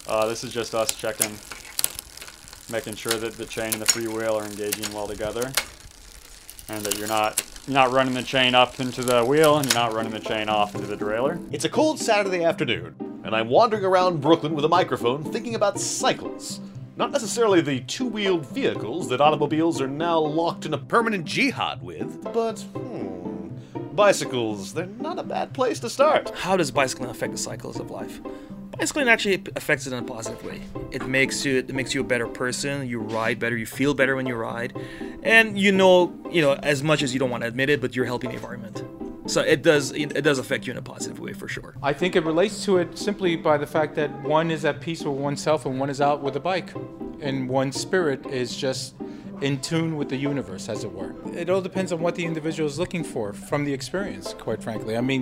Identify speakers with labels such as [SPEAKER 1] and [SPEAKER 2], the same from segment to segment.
[SPEAKER 1] This is just us checking, making sure that the chain and the freewheel are engaging well together, and that you're not running the chain up into the wheel and you're not running the chain off into the derailleur.
[SPEAKER 2] It's a cold Saturday afternoon, and I'm wandering around Brooklyn with a microphone thinking about cycles. Not necessarily the two-wheeled vehicles that automobiles are now locked in a permanent jihad with, but, bicycles, they're not a bad place to start.
[SPEAKER 3] How does bicycling affect the cycles of life? Bicycling actually affects it in a positive way. It makes you a better person. You ride better. You feel better when you ride, and you know as much as you don't want to admit it, but you're helping the environment. So it does affect you in a positive way for sure.
[SPEAKER 4] I think it relates to it simply by the fact that one is at peace with oneself and one is out with a bike, and one's spirit is just in tune with the universe, as it were. It all depends on what the individual is looking for from the experience, quite frankly. I mean,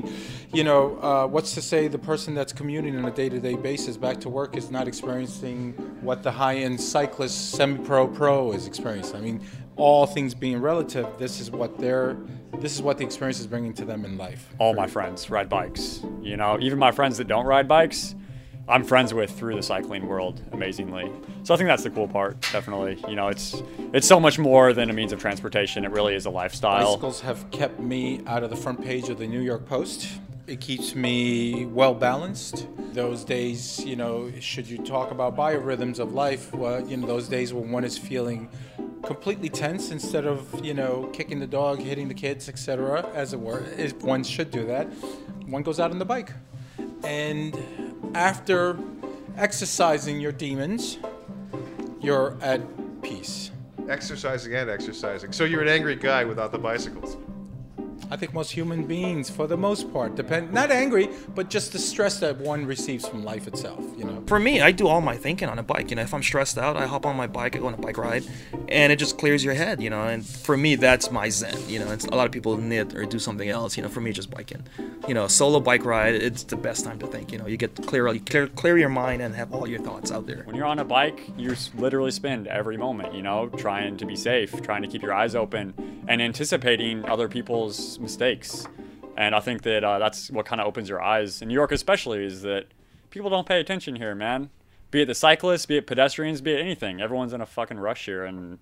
[SPEAKER 4] what's to say the person that's commuting on a day-to-day basis back to work is not experiencing what the high-end cyclist, semi-pro is experiencing? I mean, all things being relative, this is what the experience is bringing to them in life.
[SPEAKER 1] All my friends ride bikes. Even my friends that don't ride bikes, I'm friends with through the cycling world, amazingly. So I think that's the cool part, definitely. It's so much more than a means of transportation. It really is a lifestyle.
[SPEAKER 4] Bicycles have kept me out of the front page of the New York Post. It keeps me well balanced. Those days, should you talk about biorhythms of life, those days when one is feeling completely tense instead of, kicking the dog, hitting the kids, etc., as it were, if one should do that, one goes out on the bike. And after exercising your demons, you're at peace.
[SPEAKER 5] Exercising and exercising. So you're an angry guy without the bicycles.
[SPEAKER 4] I think most human beings, for the most part, not angry, but just the stress that one receives from life itself,
[SPEAKER 3] For me, I do all my thinking on a bike. If I'm stressed out, I hop on my bike, I go on a bike ride, and it just clears your head, and for me, that's my zen, It's, a lot of people knit or do something else, for me, just biking. Solo bike ride, it's the best time to think, you get clear your mind and have all your thoughts out there.
[SPEAKER 1] When you're on a bike, you literally spend every moment, trying to be safe, trying to keep your eyes open, and anticipating other people's mistakes. And I think that that's what kind of opens your eyes in New York, especially, is that people don't pay attention here, man. Be it the cyclists, be it pedestrians, be it anything. Everyone's in a fucking rush here, and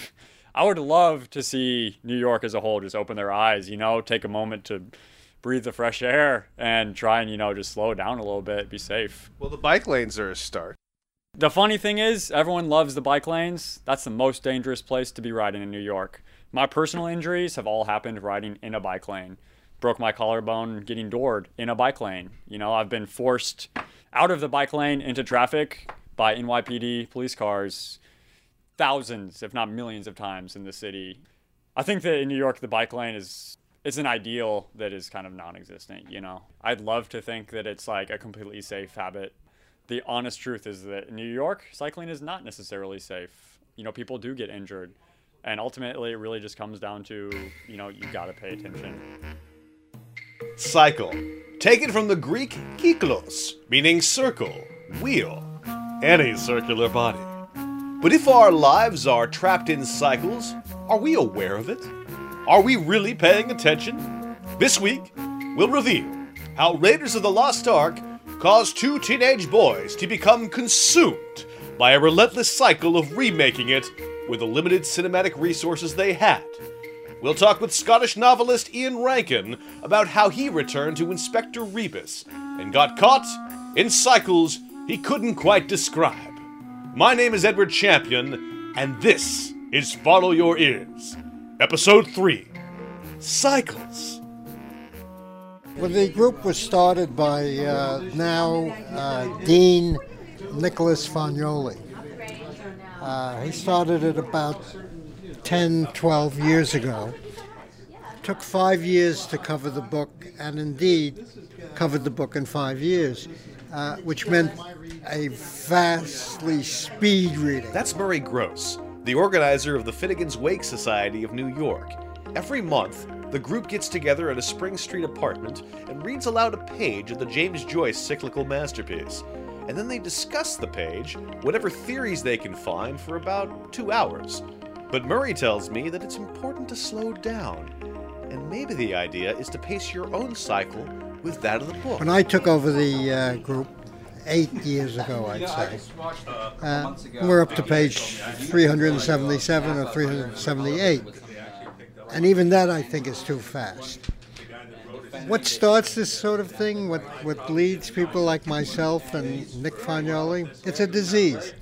[SPEAKER 1] I would love to see New York as a whole just open their eyes, take a moment to breathe the fresh air and try and, just slow down a little bit, be safe.
[SPEAKER 5] Well, the bike lanes are a start.
[SPEAKER 1] The funny thing is, everyone loves the bike lanes. That's the most dangerous place to be riding in New York. My personal injuries have all happened riding in a bike lane. Broke my collarbone getting doored in a bike lane. I've been forced out of the bike lane into traffic by NYPD police cars thousands, if not millions of times in the city. I think that in New York, the bike lane it's an ideal that is kind of non-existent, I'd love to think that it's like a completely safe habit. The honest truth is that in New York, cycling is not necessarily safe. People do get injured. And ultimately, it really just comes down to, you gotta pay attention.
[SPEAKER 2] Cycle. Taken from the Greek kyklos, meaning circle, wheel, any circular body. But if our lives are trapped in cycles, are we aware of it? Are we really paying attention? This week, we'll reveal how Raiders of the Lost Ark caused two teenage boys to become consumed by a relentless cycle of remaking it with the limited cinematic resources they had. We'll talk with Scottish novelist Ian Rankin about how he returned to Inspector Rebus and got caught in cycles he couldn't quite describe. My name is Edward Champion, and this is Follow Your Ears, Episode 3, Cycles.
[SPEAKER 6] Well, the group was started by Dean Nicholas Fagnoli. He started it about 10, 12 years ago. It took 5 years to cover the book, and indeed covered the book in 5 years, which meant a vastly speed reading.
[SPEAKER 2] That's Murray Gross, the organizer of the Finnegan's Wake Society of New York. Every month, the group gets together at a Spring Street apartment and reads aloud a page of the James Joyce cyclical masterpiece. And then they discuss the page, whatever theories they can find, for about 2 hours. But Murray tells me that it's important to slow down, and maybe the idea is to pace your own cycle with that of the book.
[SPEAKER 6] When I took over the group 8 years ago, I'd say. We're up to page 377 or 378. And even that, I think, is too fast. What starts this sort of thing, what leads people like myself and Nick Fagnoli, it's a disease.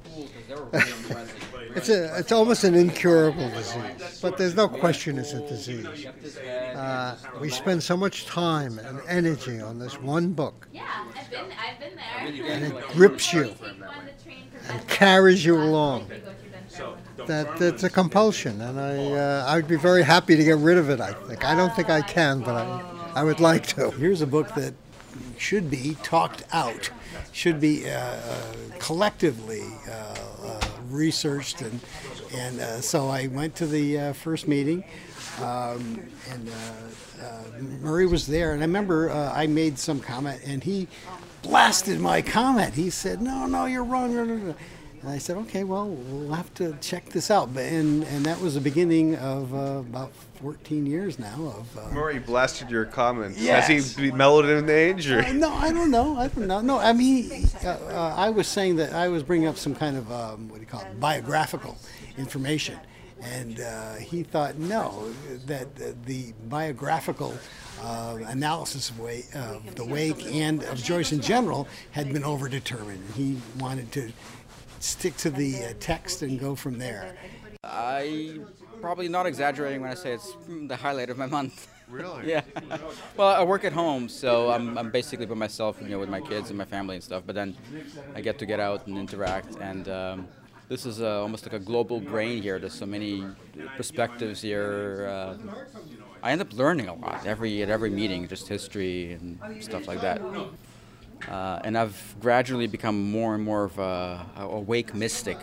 [SPEAKER 6] It's almost an incurable disease, but there's no question it's a disease. We spend so much time and energy on this one book, and it grips you and carries you along. That it's a compulsion, and I'd be very happy to get rid of it. I think I don't think I can, but I would like to.
[SPEAKER 7] Here's a book that should be talked out, should be collectively researched, and so I went to the first meeting, and Murray was there, and I remember I made some comment, and he blasted my comment. He said, "No, you're wrong." And I said, "Okay, well, we'll have to check this out." And that was the beginning of about 14 years now of.
[SPEAKER 5] Murray blasted your comments.
[SPEAKER 7] Yes.
[SPEAKER 5] Has he mellowed in age? Or?
[SPEAKER 7] No, I don't know. No, I mean, I was saying that I was bringing up some kind of what do you call it, biographical information, and he thought no, that the biographical analysis of the Wake and of Joyce in general had been overdetermined. He wanted to stick to the text and go from there.
[SPEAKER 8] I probably not exaggerating when I say it's the highlight of my month.
[SPEAKER 5] Really?
[SPEAKER 8] Yeah. Well, I work at home, so I'm basically by myself, with my kids and my family and stuff. But then I get to get out and interact, and this is almost like a global brain here. There's so many perspectives here. I end up learning a lot at every meeting, just history and stuff like that. And I've gradually become more and more of a Wake mystic.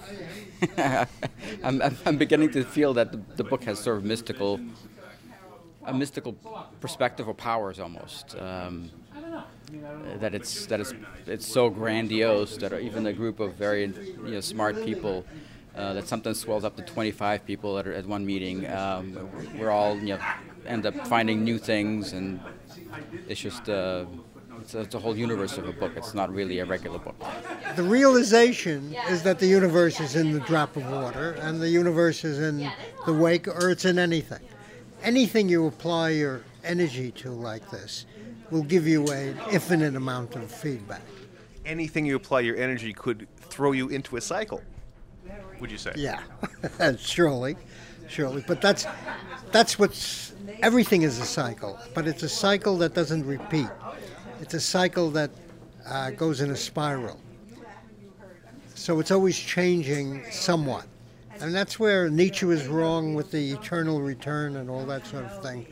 [SPEAKER 8] I'm beginning to feel that the book has sort of a mystical perspective or powers almost. That it's so grandiose that even a group of very smart people that sometimes swells up to 25 people at one meeting. We're all end up finding new things, and it's just. It's a whole universe of a book. It's not really a regular book.
[SPEAKER 6] The realization is that the universe is in the drop of water, and the universe is in the wake, or it's in anything. Anything you apply your energy to like this will give you an infinite amount of feedback.
[SPEAKER 2] Anything you apply your energy could throw you into a cycle, would you say?
[SPEAKER 6] Yeah, surely. But that's what's, everything is a cycle, but it's a cycle that doesn't repeat. It's a cycle that goes in a spiral. So it's always changing somewhat. And that's where Nietzsche was wrong with the eternal return and all that sort of thing.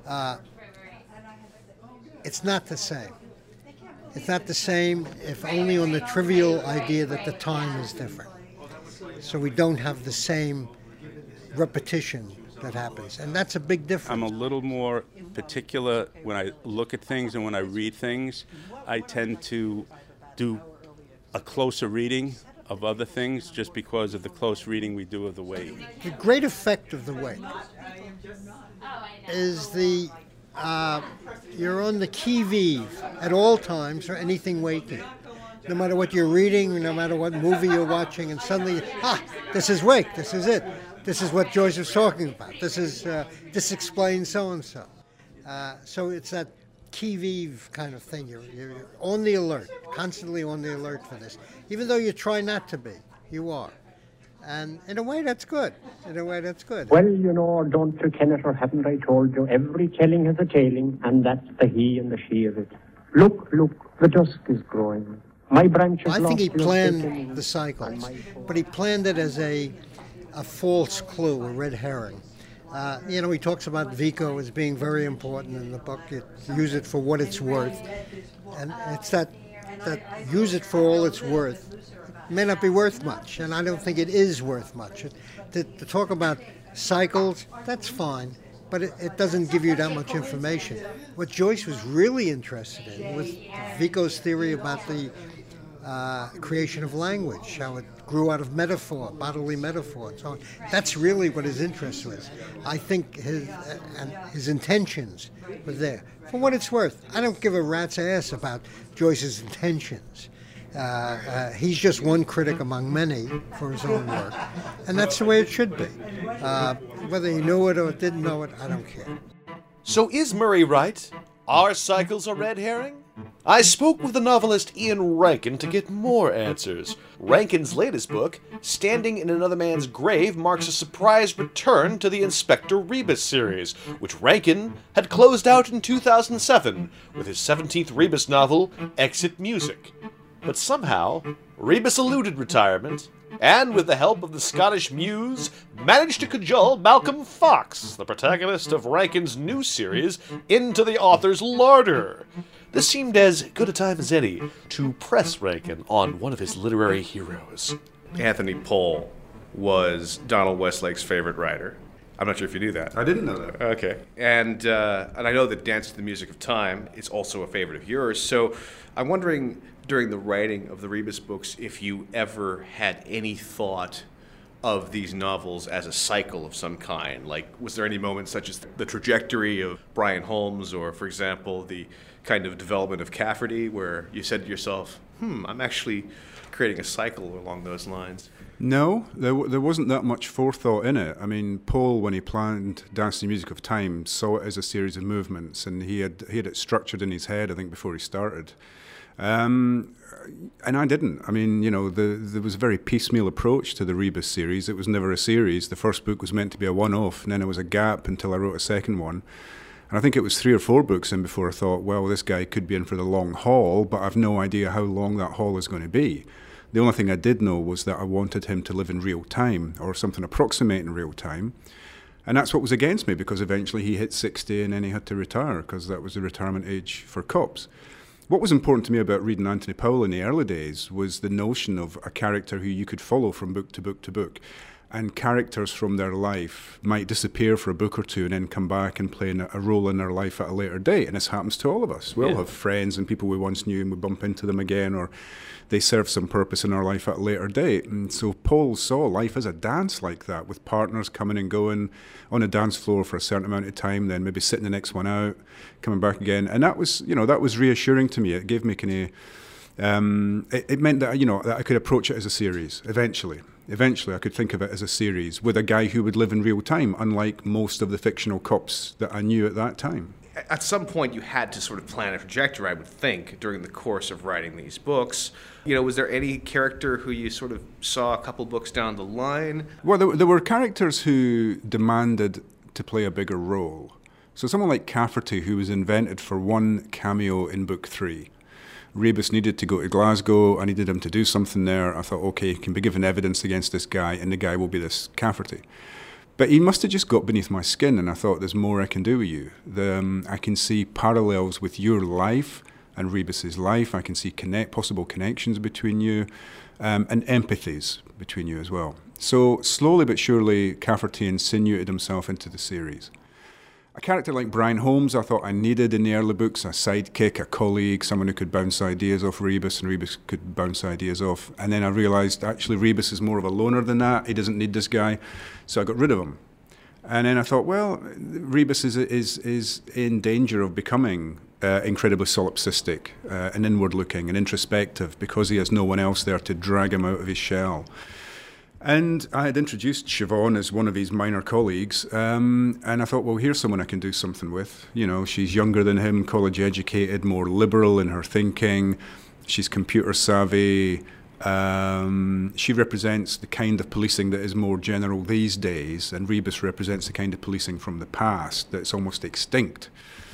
[SPEAKER 6] It's not the same. It's not the same if only on the trivial idea that the time is different. So we don't have the same repetition that happens, and that's a big difference.
[SPEAKER 9] I'm a little more particular when I look at things and when I read things. I tend to do a closer reading of other things just because of the close reading we do of the Wake.
[SPEAKER 6] The great effect of the Wake is you're on the qui-vive at all times for anything waking. No matter what you're reading, no matter what movie you're watching, and suddenly, this is Wake, this is it. This is what Joyce was talking about. This explains so-and-so. So it's that qui-vive kind of thing. You're on the alert, constantly on the alert for this. Even though you try not to be, you are. And in a way, that's good.
[SPEAKER 10] Well, don't you, Kenneth, or haven't I told you, every telling has a tailing, and that's the he and the she of it. Look, the dusk is growing. My branches.
[SPEAKER 6] I think he planned the cycles, but he planned it as a false clue, a red herring. He talks about Vico as being very important in the book. Use it for what it's worth. And it's that use it for all it's worth. It may not be worth much, and I don't think it is worth much. To talk about cycles, that's fine, but it doesn't give you that much information. What Joyce was really interested in was Vico's theory about the creation of language, how it grew out of metaphor, bodily metaphor, and so on. That's really what his interest was. I think his intentions were there. For what it's worth, I don't give a rat's ass about Joyce's intentions. He's just one critic among many for his own work, and that's the way it should be. Whether you knew it or didn't know it, I don't care.
[SPEAKER 2] So is Murray right? Are cycles a red herring? I spoke with the novelist Ian Rankin to get more answers. Rankin's latest book, Standing in Another Man's Grave, marks a surprise return to the Inspector Rebus series, which Rankin had closed out in 2007 with his 17th Rebus novel, Exit Music. But somehow, Rebus eluded retirement, and with the help of the Scottish Muse, managed to cajole Malcolm Fox, the protagonist of Rankin's new series, into the author's larder. This seemed as good a time as any to press Rankin on one of his literary heroes.
[SPEAKER 5] Anthony Pohl was Donald Westlake's favorite writer. I'm not sure if you knew that.
[SPEAKER 11] I didn't know that.
[SPEAKER 5] Okay. And I know that Dance to the Music of Time is also a favorite of yours. So I'm wondering, during the writing of the Rebus books, if you ever had any thought of these novels as a cycle of some kind. Like, was there any moment such as the trajectory of Brian Holmes, or, for example, the kind of development of Cafferty, where you said to yourself, I'm actually creating a cycle along those lines?
[SPEAKER 11] No, there wasn't that much forethought in it. I mean, Pohl, when he planned Dance to the Music of Time, saw it as a series of movements, and he had it structured in his head, I think, before he started. And I didn't. I mean, you know, there was a very piecemeal approach to the Rebus series. It was never a series. The first book was meant to be a one-off, and then there was a gap until I wrote a second one. And I think it was 3 or 4 books in before I thought, well, this guy could be in for the long haul, but I've no idea how long that haul is going to be. The only thing I did know was that I wanted him to live in real time, or something approximating real time. And that's what was against me, because eventually he hit 60 and then he had to retire, because that was the retirement age for cops. What was important to me about reading Anthony Powell in the early days was the notion of a character who you could follow from book to book to book. And characters from their life might disappear for a book or two and then come back and play a role in their life at a later date. And this happens to all of us. We all have friends and people we once knew, and we bump into them again, or they serve some purpose in our life at a later date. And so Paul saw life as a dance like that, with partners coming and going on a dance floor for a certain amount of time, then maybe sitting the next one out, coming back again. And that was, you know, that was reassuring to me. It gave me kind of, it meant that, you know, that I could approach it as a series eventually. Eventually, I could think of it as a series with a guy who would live in real time, unlike most of the fictional cops that I knew at that time.
[SPEAKER 5] At some point, you had to sort of plan a trajectory, I would think, during the course of writing these books. You know, was there any character who you sort of saw a couple books down the line?
[SPEAKER 11] Well, there were characters who demanded to play a bigger role. So someone like Cafferty, who was invented for one cameo in book 3. Rebus needed to go to Glasgow. I needed him to do something there. I thought, okay, he can be given evidence against this guy, and the guy will be this Cafferty. But he must have just got beneath my skin, and I thought, there's more I can do with you. I can see parallels with your life and Rebus's life. I can see possible connections between you, and empathies between you as well. So slowly but surely, Cafferty insinuated himself into the series. A character like Brian Holmes, I thought I needed in the early books, a sidekick, a colleague, someone who could bounce ideas off Rebus, and Rebus could bounce ideas off. And then I realised, actually, Rebus is more of a loner than that. He doesn't need this guy. So I got rid of him. And then I thought, well, Rebus is in danger of becoming incredibly solipsistic and inward-looking and introspective, because he has no one else there to drag him out of his shell. And I had introduced Siobhan as one of his minor colleagues, and I thought, well, here's someone I can do something with. You know, she's younger than him, college educated, more liberal in her thinking. She's computer savvy. She represents the kind of policing that is more general these days, and Rebus represents the kind of policing from the past that's almost extinct.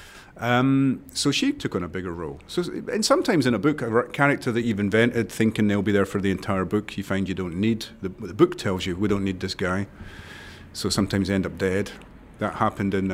[SPEAKER 11] So she took on a bigger role. So, and sometimes in a book, a character that you've invented, thinking they'll be there for the entire book, you find you don't need. The book tells you, we don't need this guy. So sometimes they end up dead. That happened in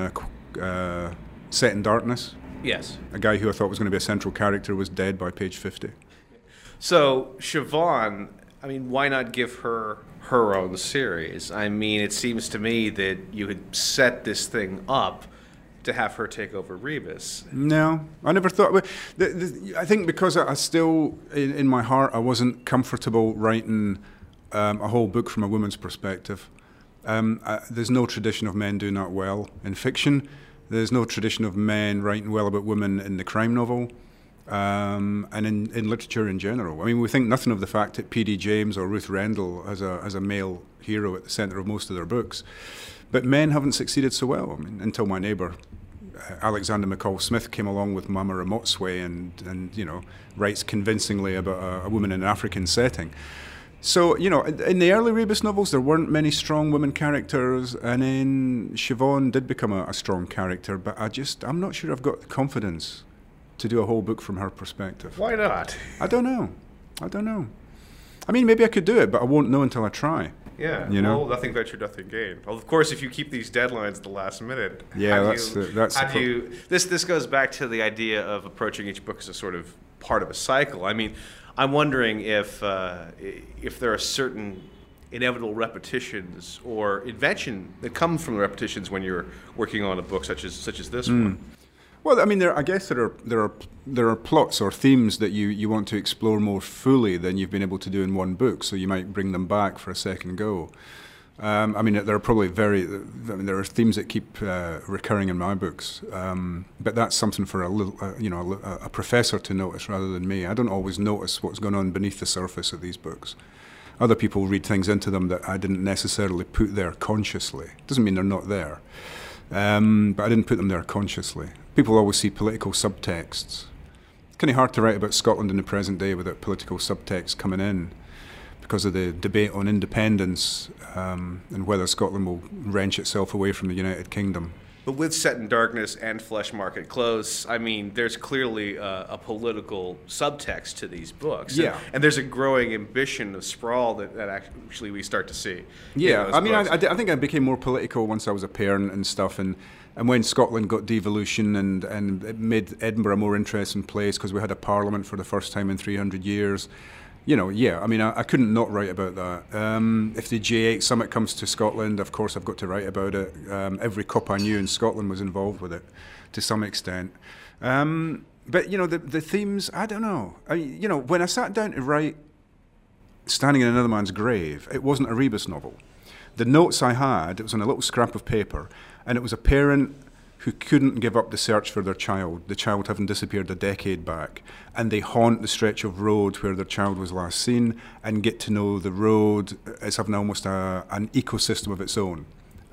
[SPEAKER 11] Set in Darkness.
[SPEAKER 5] Yes.
[SPEAKER 11] A guy who I thought was going to be a central character was dead by page 50.
[SPEAKER 5] So Siobhan, I mean, why not give her her own series? I mean, it seems to me that you had set this thing up to have her take over Rebus.
[SPEAKER 11] No, I never thought. I think because I still, in my heart, I wasn't comfortable writing a whole book from a woman's perspective. There's no tradition of men doing that well in fiction. There's no tradition of men writing well about women in the crime novel. and in literature in general. I mean, we think nothing of the fact that P.D. James or Ruth Rendell as a male hero at the centre of most of their books. But men haven't succeeded so well. I mean, until my neighbour, Alexander McCall Smith, came along with Mama Ramotswe and writes convincingly about a woman in an African setting. So, in the early Rebus novels, there weren't many strong women characters, and then Siobhan did become a strong character, but I'm not sure I've got the confidence to do a whole book from her perspective.
[SPEAKER 5] Why not?
[SPEAKER 11] I don't know. I mean, maybe I could do it, but I won't know until I try.
[SPEAKER 5] Yeah, well, nothing ventured, nothing gained. Well, of course, if you keep these deadlines at the last minute, This goes back to the idea of approaching each book as a sort of part of a cycle. I mean, I'm wondering if there are certain inevitable repetitions or invention that comes from the repetitions when you're working on a book such as this one.
[SPEAKER 11] Well, I mean, I guess there are plots or themes that you want to explore more fully than you've been able to do in one book, so you might bring them back for a second go. I mean, there are probably there are themes that keep recurring in my books, but that's something for a professor to notice rather than me. I don't always notice what's going on beneath the surface of these books. Other people read things into them that I didn't necessarily put there consciously. Doesn't mean they're not there, but I didn't put them there consciously. People always see political subtexts. It's kind of hard to write about Scotland in the present day without political subtext coming in because of the debate on independence and whether Scotland will wrench itself away from the United Kingdom.
[SPEAKER 5] But with Set in Darkness and Flesh Market Close, I mean, there's clearly a political subtext to these books.
[SPEAKER 11] Yeah.
[SPEAKER 5] And there's a growing ambition of sprawl that actually we start to see.
[SPEAKER 11] Yeah, I mean, I think I became more political once I was a parent and stuff, and when Scotland got devolution and it made Edinburgh a more interesting place because we had a parliament for the first time in 300 years. I mean, I couldn't not write about that. If the J8 summit comes to Scotland, of course I've got to write about it. Every cop I knew in Scotland was involved with it to some extent. But, the themes, I don't know. When I sat down to write Standing in Another Man's Grave, it wasn't a Rebus novel. The notes I had, it was on a little scrap of paper, and it was a parent who couldn't give up the search for their child, the child having disappeared a decade back, and they haunt the stretch of road where their child was last seen and get to know the road as having almost an ecosystem of its own.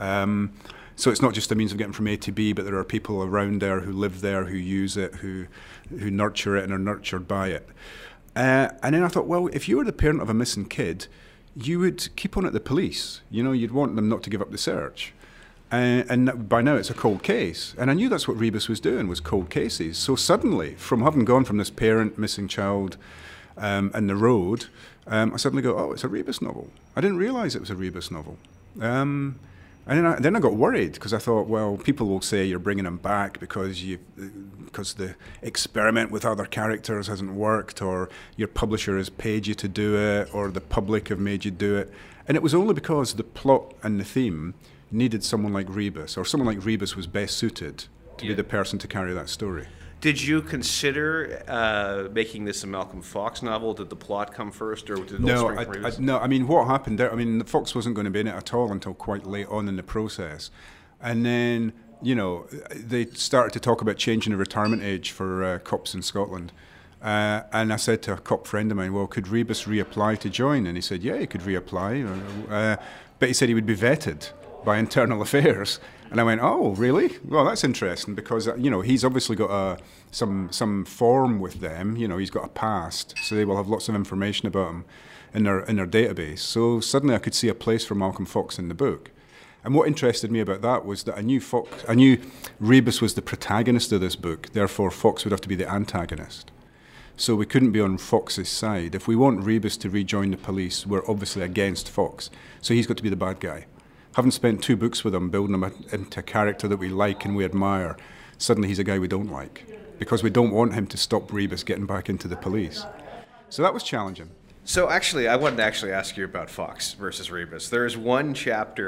[SPEAKER 11] So it's not just a means of getting from A to B, but there are people around there who live there, who use it, who nurture it and are nurtured by it. And then I thought, well, if you were the parent of a missing kid, you would keep on at the police. You'd want them not to give up the search. And by now it's a cold case. And I knew that's what Rebus was doing, was cold cases. So suddenly, from having gone from this parent, missing child, and the road, I suddenly go, oh, it's a Rebus novel. I didn't realise it was a Rebus novel. And then I got worried because I thought, well, people will say you're bringing him back because the experiment with other characters hasn't worked, or your publisher has paid you to do it, or the public have made you do it. And it was only because the plot and the theme needed someone like Rebus, or someone like Rebus was best suited to be the person to carry that story.
[SPEAKER 5] Did you consider making this a Malcolm Fox novel? Did the plot come first, or did it all spring from Rebus?
[SPEAKER 11] No, I mean, what happened there, I mean, Fox wasn't going to be in it at all until quite late on in the process. And then, they started to talk about changing the retirement age for cops in Scotland. And I said to a cop friend of mine, well, could Rebus reapply to join? And he said, yeah, he could reapply. But he said he would be vetted by Internal Affairs. And I went, oh, really? Well, that's interesting because, he's obviously got some form with them. He's got a past, so they will have lots of information about him in their database. So suddenly I could see a place for Malcolm Fox in the book. And what interested me about that was that I knew Rebus was the protagonist of this book, therefore Fox would have to be the antagonist. So we couldn't be on Fox's side. If we want Rebus to rejoin the police, we're obviously against Fox. So he's got to be the bad guy. Having spent 2 books with him, building him into a character that we like and we admire, suddenly he's a guy we don't like, because we don't want him to stop Rebus getting back into the police. So that was challenging.
[SPEAKER 5] So actually, I wanted to ask you about Fox versus Rebus. There is one chapter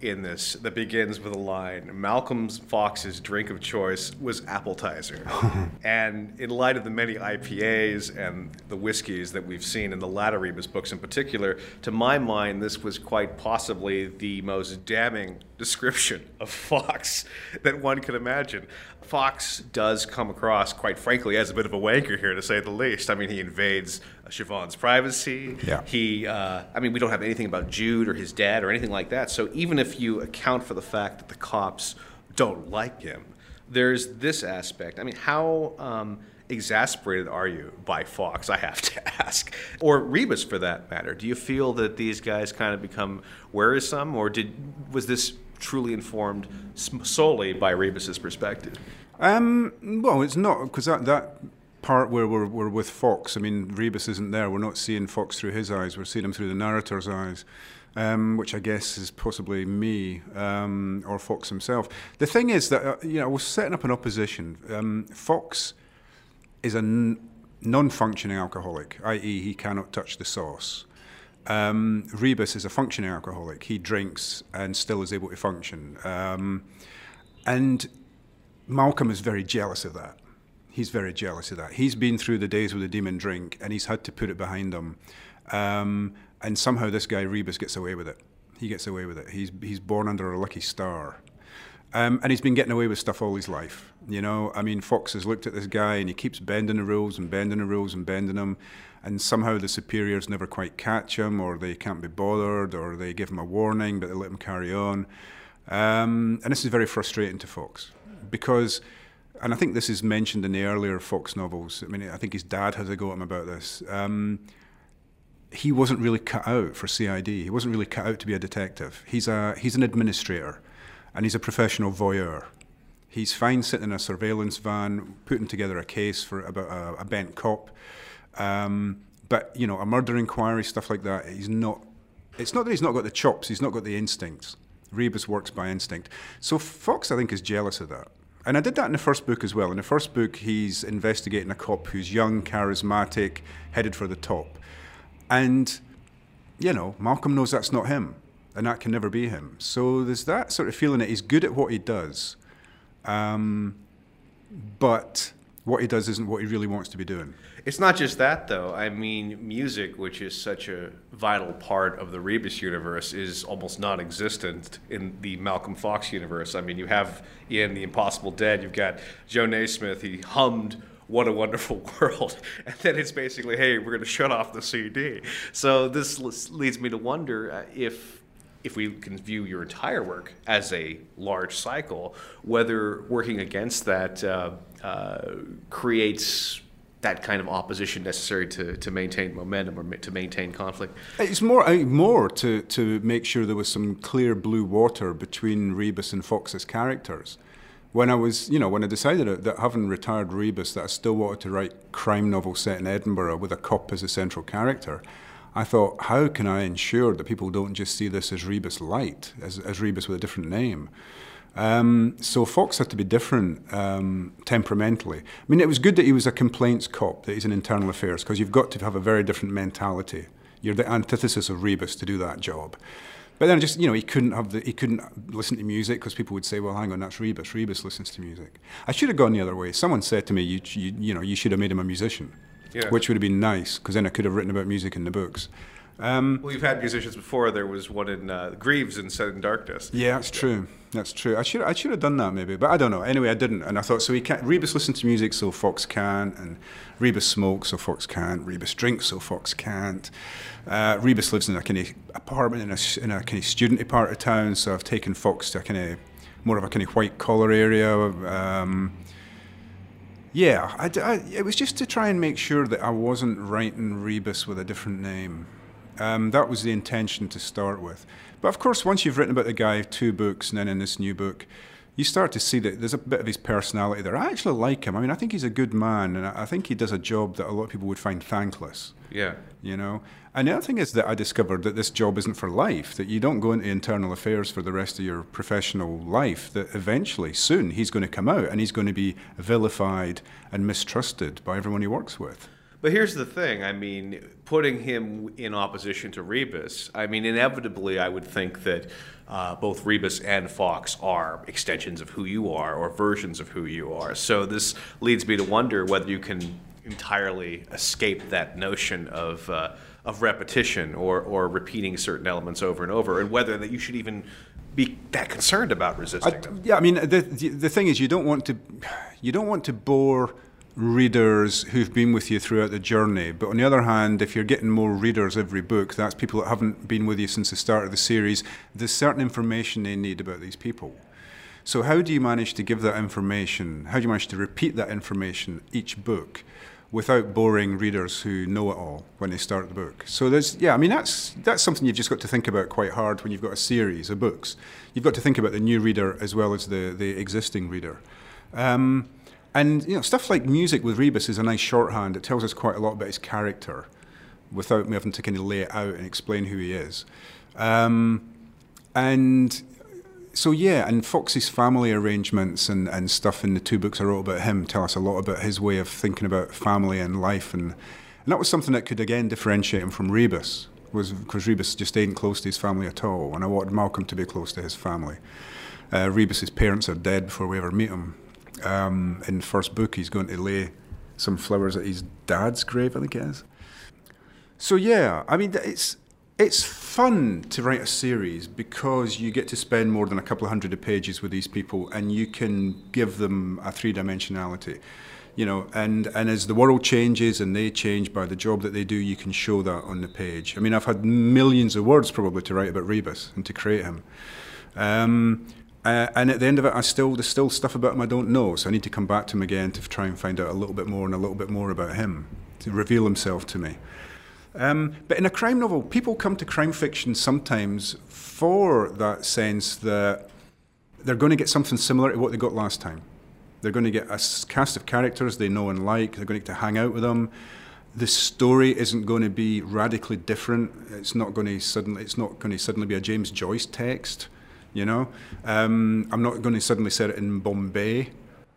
[SPEAKER 5] in this that begins with a line, Malcolm Fox's drink of choice was appetizer. And in light of the many IPAs and the whiskeys that we've seen in the latter Rebus books in particular, to my mind, this was quite possibly the most damning description of Fox that one could imagine. Fox does come across, quite frankly, as a bit of a wanker here, to say the least. I mean, he invades Siobhan's privacy.
[SPEAKER 11] Yeah.
[SPEAKER 5] We don't have anything about Jude or his dad or anything like that. So even if you account for the fact that the cops don't like him, there's this aspect. I mean, how exasperated are you by Fox, I have to ask? Or Rebus, for that matter. Do you feel that these guys kind of become wearisome, or was this truly informed solely by Rebus's perspective?
[SPEAKER 11] Well, it's not, because that part where we're with Fox, I mean, Rebus isn't there. We're not seeing Fox through his eyes. We're seeing him through the narrator's eyes, which I guess is possibly me or Fox himself. The thing is that, I was setting up an opposition. Fox is a non-functioning alcoholic, i.e. he cannot touch the sauce. Rebus is a functioning alcoholic. He drinks and still is able to function. And Malcolm is very jealous of that. He's very jealous of that. He's been through the days with the demon drink, and he's had to put it behind him. And somehow this guy, Rebus, gets away with it. He gets away with it. He's born under a lucky star. And he's been getting away with stuff all his life. I mean, Fox has looked at this guy, and he keeps bending the rules and bending the rules and bending them. And somehow the superiors never quite catch him, or they can't be bothered, or they give him a warning, but they let him carry on. And this is very frustrating to Fox, because, and I think this is mentioned in the earlier Fox novels, I mean, I think his dad has a go at him about this. He wasn't really cut out for CID. He wasn't really cut out to be a detective. He's an administrator, and he's a professional voyeur. He's fine sitting in a surveillance van, putting together a case about a bent cop. But, a murder inquiry, stuff like that, it's not that he's not got the chops, he's not got the instincts. Rebus works by instinct. So Fox, I think, is jealous of that. And I did that in the first book as well. In the first book, he's investigating a cop who's young, charismatic, headed for the top. And, Malcolm knows that's not him, and that can never be him. So there's that sort of feeling that he's good at what he does, but what he does isn't what he really wants to be doing.
[SPEAKER 5] It's not just that, though. I mean, music, which is such a vital part of the Rebus universe, is almost non-existent in the Malcolm Fox universe. I mean, you have in The Impossible Dead, you've got Joe Naismith, he hummed What a Wonderful World, and then it's basically, hey, we're going to shut off the CD. So this leads me to wonder if we can view your entire work as a large cycle, whether working against that creates that kind of opposition necessary to maintain momentum or to maintain conflict.
[SPEAKER 11] It's more to make sure there was some clear blue water between Rebus and Fox's characters. When I decided that having retired Rebus, that I still wanted to write crime novels set in Edinburgh with a cop as a central character, I thought, how can I ensure that people don't just see this as Rebus Light, as Rebus with a different name? So Fox had to be different temperamentally. I mean, it was good that he was a complaints cop, that he's in internal affairs, because you've got to have a very different mentality. You're the antithesis of Rebus to do that job. But then just, he couldn't listen to music because people would say, well, hang on, that's Rebus. Rebus listens to music. I should have gone the other way. Someone said to me, you should have made him a musician, which would have been nice, because then I could have written about music in the books.
[SPEAKER 5] Well, you've had musicians before. There was one in Greaves in Set in Darkness.
[SPEAKER 11] Yeah, that's true. That's true. I should have done that maybe, but I don't know. Anyway, I didn't, and I thought, so Rebus listens to music, so Fox can't, and Rebus smokes, so Fox can't. Rebus drinks, so Fox can't. Rebus lives in a kind of apartment in a kind of studenty part of town, so I've taken Fox to a kind of more of a kind of white collar area. It was just to try and make sure that I wasn't writing Rebus with a different name. That was the intention to start with. But of course, once you've written about the guy 2 books and then in this new book, you start to see that there's a bit of his personality there. I actually like him. I mean, I think he's a good man, and I think he does a job that a lot of people would find thankless.
[SPEAKER 5] Yeah.
[SPEAKER 11] And the other thing is that I discovered that this job isn't for life, that you don't go into internal affairs for the rest of your professional life, that eventually, soon, he's going to come out and he's going to be vilified and mistrusted by everyone he works with.
[SPEAKER 5] But here's the thing. I mean, putting him in opposition to Rebus, I mean, inevitably, I would think that both Rebus and Fawkes are extensions of who you are or versions of who you are. So this leads me to wonder whether you can entirely escape that notion of repetition or repeating certain elements over and over, and whether that you should even be that concerned about resisting them.
[SPEAKER 11] Yeah, I mean, the thing is, you don't want to bore readers who've been with you throughout the journey. But on the other hand, if you're getting more readers every book, that's people that haven't been with you since the start of the series. There's certain information they need about these people. So how do you manage to give that information? How do you manage to repeat that information each book without boring readers who know it all when they start the book? So that's something you've just got to think about quite hard when you've got a series of books. You've got to think about the new reader as well as the existing reader. And stuff like music with Rebus is a nice shorthand. It tells us quite a lot about his character without me having to kind of lay it out and explain who he is. And so and Fawkes' family arrangements and stuff in the two books I wrote about him tell us a lot about his way of thinking about family and life. And that was something that could again differentiate him from Rebus, was because Rebus just ain't close to his family at all. And I wanted Malcolm to be close to his family. Rebus's parents are dead before we ever meet him. In the first book, he's going to lay some flowers at his dad's grave, I think it is. So I mean, it's fun to write a series because you get to spend more than a couple of hundred pages with these people, and you can give them a three-dimensionality, and as the world changes and they change by the job that they do, you can show that on the page. I mean, I've had millions of words probably to write about Rebus and to create him. And at the end of it, there's still stuff about him I don't know, so I need to come back to him again to try and find out a little bit more and a little bit more about him, to reveal himself to me. But in a crime novel, people come to crime fiction sometimes for that sense that they're going to get something similar to what they got last time. They're going to get a cast of characters they know and like, they're going to get to hang out with them. The story isn't going to be radically different. It's not going to suddenly be a James Joyce text. I'm not going to suddenly set it in Bombay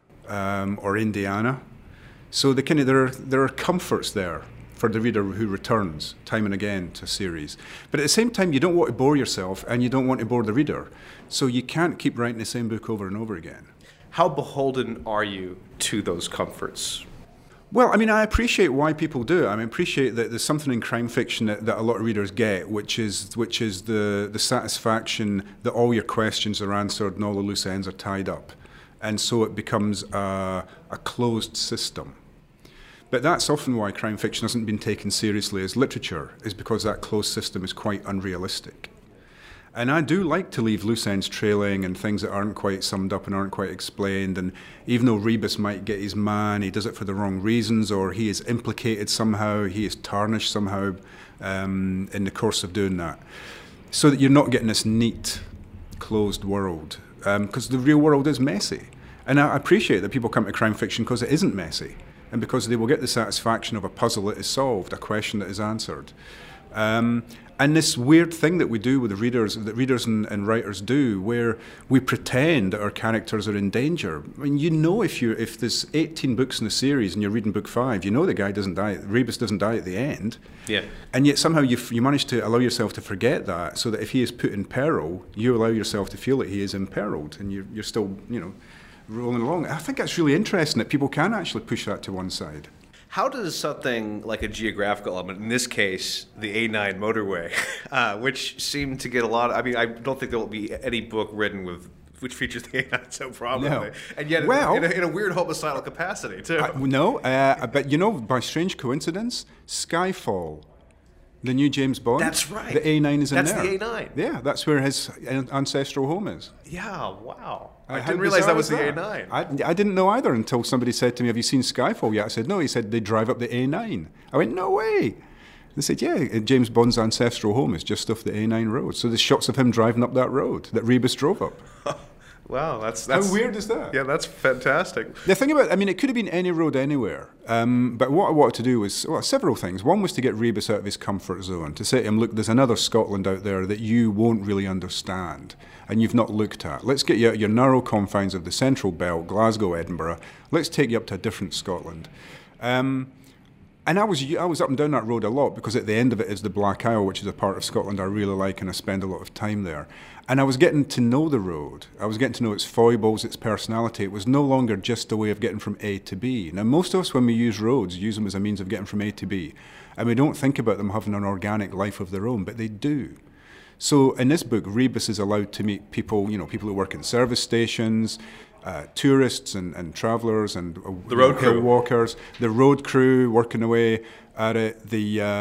[SPEAKER 11] or Indiana. So there are comforts there for the reader who returns time and again to a series. But at the same time, you don't want to bore yourself and you don't want to bore the reader. So you can't keep writing the same book over and over again.
[SPEAKER 5] How beholden are you to those comforts?
[SPEAKER 11] Well, I mean, I appreciate why people do it. I appreciate that there's something in crime fiction that a lot of readers get, which is the satisfaction that all your questions are answered and all the loose ends are tied up. And so it becomes a closed system. But that's often why crime fiction hasn't been taken seriously as literature, is because that closed system is quite unrealistic. And I do like to leave loose ends trailing and things that aren't quite summed up and aren't quite explained. And even though Rebus might get his man, he does it for the wrong reasons, or he is implicated somehow, he is tarnished somehow in the course of doing that. So that you're not getting this neat, closed world. Because the real world is messy. And I appreciate that people come to crime fiction because it isn't messy. And because they will get the satisfaction of a puzzle that is solved, a question that is answered. And this weird thing that we do with the readers, that readers and writers do, where we pretend that our characters are in danger. I mean, if there's 18 books in the series and you're reading book 5, the guy doesn't die, Rebus doesn't die at the end.
[SPEAKER 5] Yeah.
[SPEAKER 11] And yet somehow you manage to allow yourself to forget that, so that if he is put in peril, you allow yourself to feel that he is imperiled, and you're still, rolling along. I think that's really interesting that people can actually push that to one side.
[SPEAKER 5] How does something like a geographical element, in this case, the A9 motorway, which seemed to get a lot of, I don't think there will be any book written which features the A9 so prominently. No. And yet in a weird homicidal capacity, too.
[SPEAKER 11] But by strange coincidence, Skyfall, the new James Bond.
[SPEAKER 5] That's right.
[SPEAKER 11] The A9 is in there.
[SPEAKER 5] That's the A9.
[SPEAKER 11] Yeah, that's where his ancestral home is.
[SPEAKER 5] Yeah, wow. I didn't realize that was the A9.
[SPEAKER 11] I didn't know either until somebody said to me, "Have you seen Skyfall yet?" I said, "No." He said, "They drive up the A9." I went, "No way." They said, "Yeah, James Bond's ancestral home is just off the A9 road." So there's shots of him driving up that road that Rebus drove up.
[SPEAKER 5] Wow, that's
[SPEAKER 11] how weird is that?
[SPEAKER 5] Yeah, that's fantastic.
[SPEAKER 11] The thing about, it could have been any road anywhere. But what I wanted to do was, several things. One was to get Rebus out of his comfort zone, to say to him, look, there's another Scotland out there that you won't really understand and you've not looked at. Let's get you out of your narrow confines of the Central Belt, Glasgow, Edinburgh. Let's take you up to a different Scotland. And And I was up and down that road a lot because at the end of it is the Black Isle, which is a part of Scotland I really like, and I spend a lot of time there. And I was getting to know the road. I was getting to know its foibles, its personality. It was no longer just a way of getting from A to B. Now, most of us, when we use roads, use them as a means of getting from A to B. And we don't think about them having an organic life of their own, but they do. So in this book, Rebus is allowed to meet people, people who work in service stations, tourists and travellers and
[SPEAKER 5] the road
[SPEAKER 11] hill
[SPEAKER 5] crew.
[SPEAKER 11] walkers, the road crew working away at it,